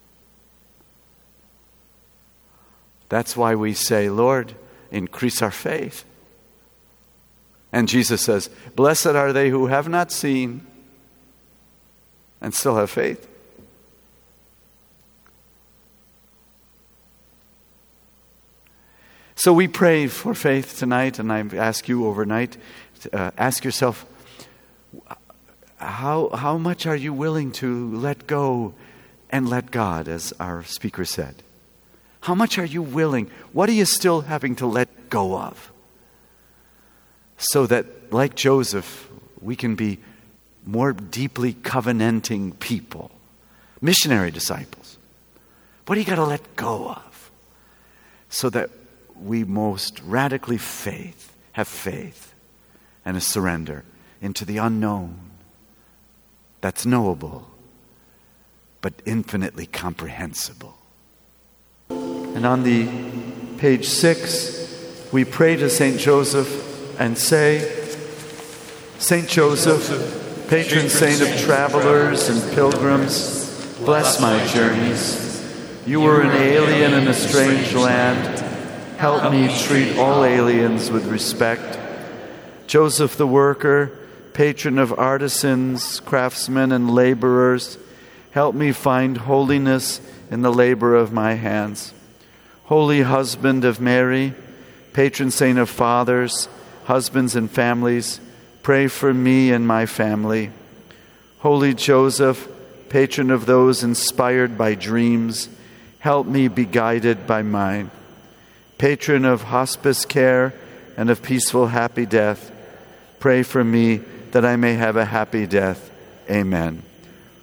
That's why we say, Lord, increase our faith. And Jesus says, blessed are they who have not seen and still have faith. So we pray for faith tonight, and I ask you overnight, ask yourself, how much are you willing to let go and let God, as our speaker said? How much are you willing? What are you still having to let go of? So that, like Joseph, we can be more deeply covenanting people, missionary disciples. What do you got to let go of? So that we most radically have faith and a surrender into the unknown that's knowable, but infinitely comprehensible. And on the page 6, we pray to St. Joseph and say, St. Joseph, patron saint of travelers and pilgrims, bless my journeys. You were an alien in a strange land. Help me treat all aliens with respect. Joseph the worker, patron of artisans, craftsmen, and laborers, help me find holiness in the labor of my hands. Holy husband of Mary, patron saint of fathers, husbands, and families, pray for me and my family. Holy Joseph, patron of those inspired by dreams, help me be guided by mine. Patron of hospice care and of peaceful, happy death, pray for me that I may have a happy death. Amen.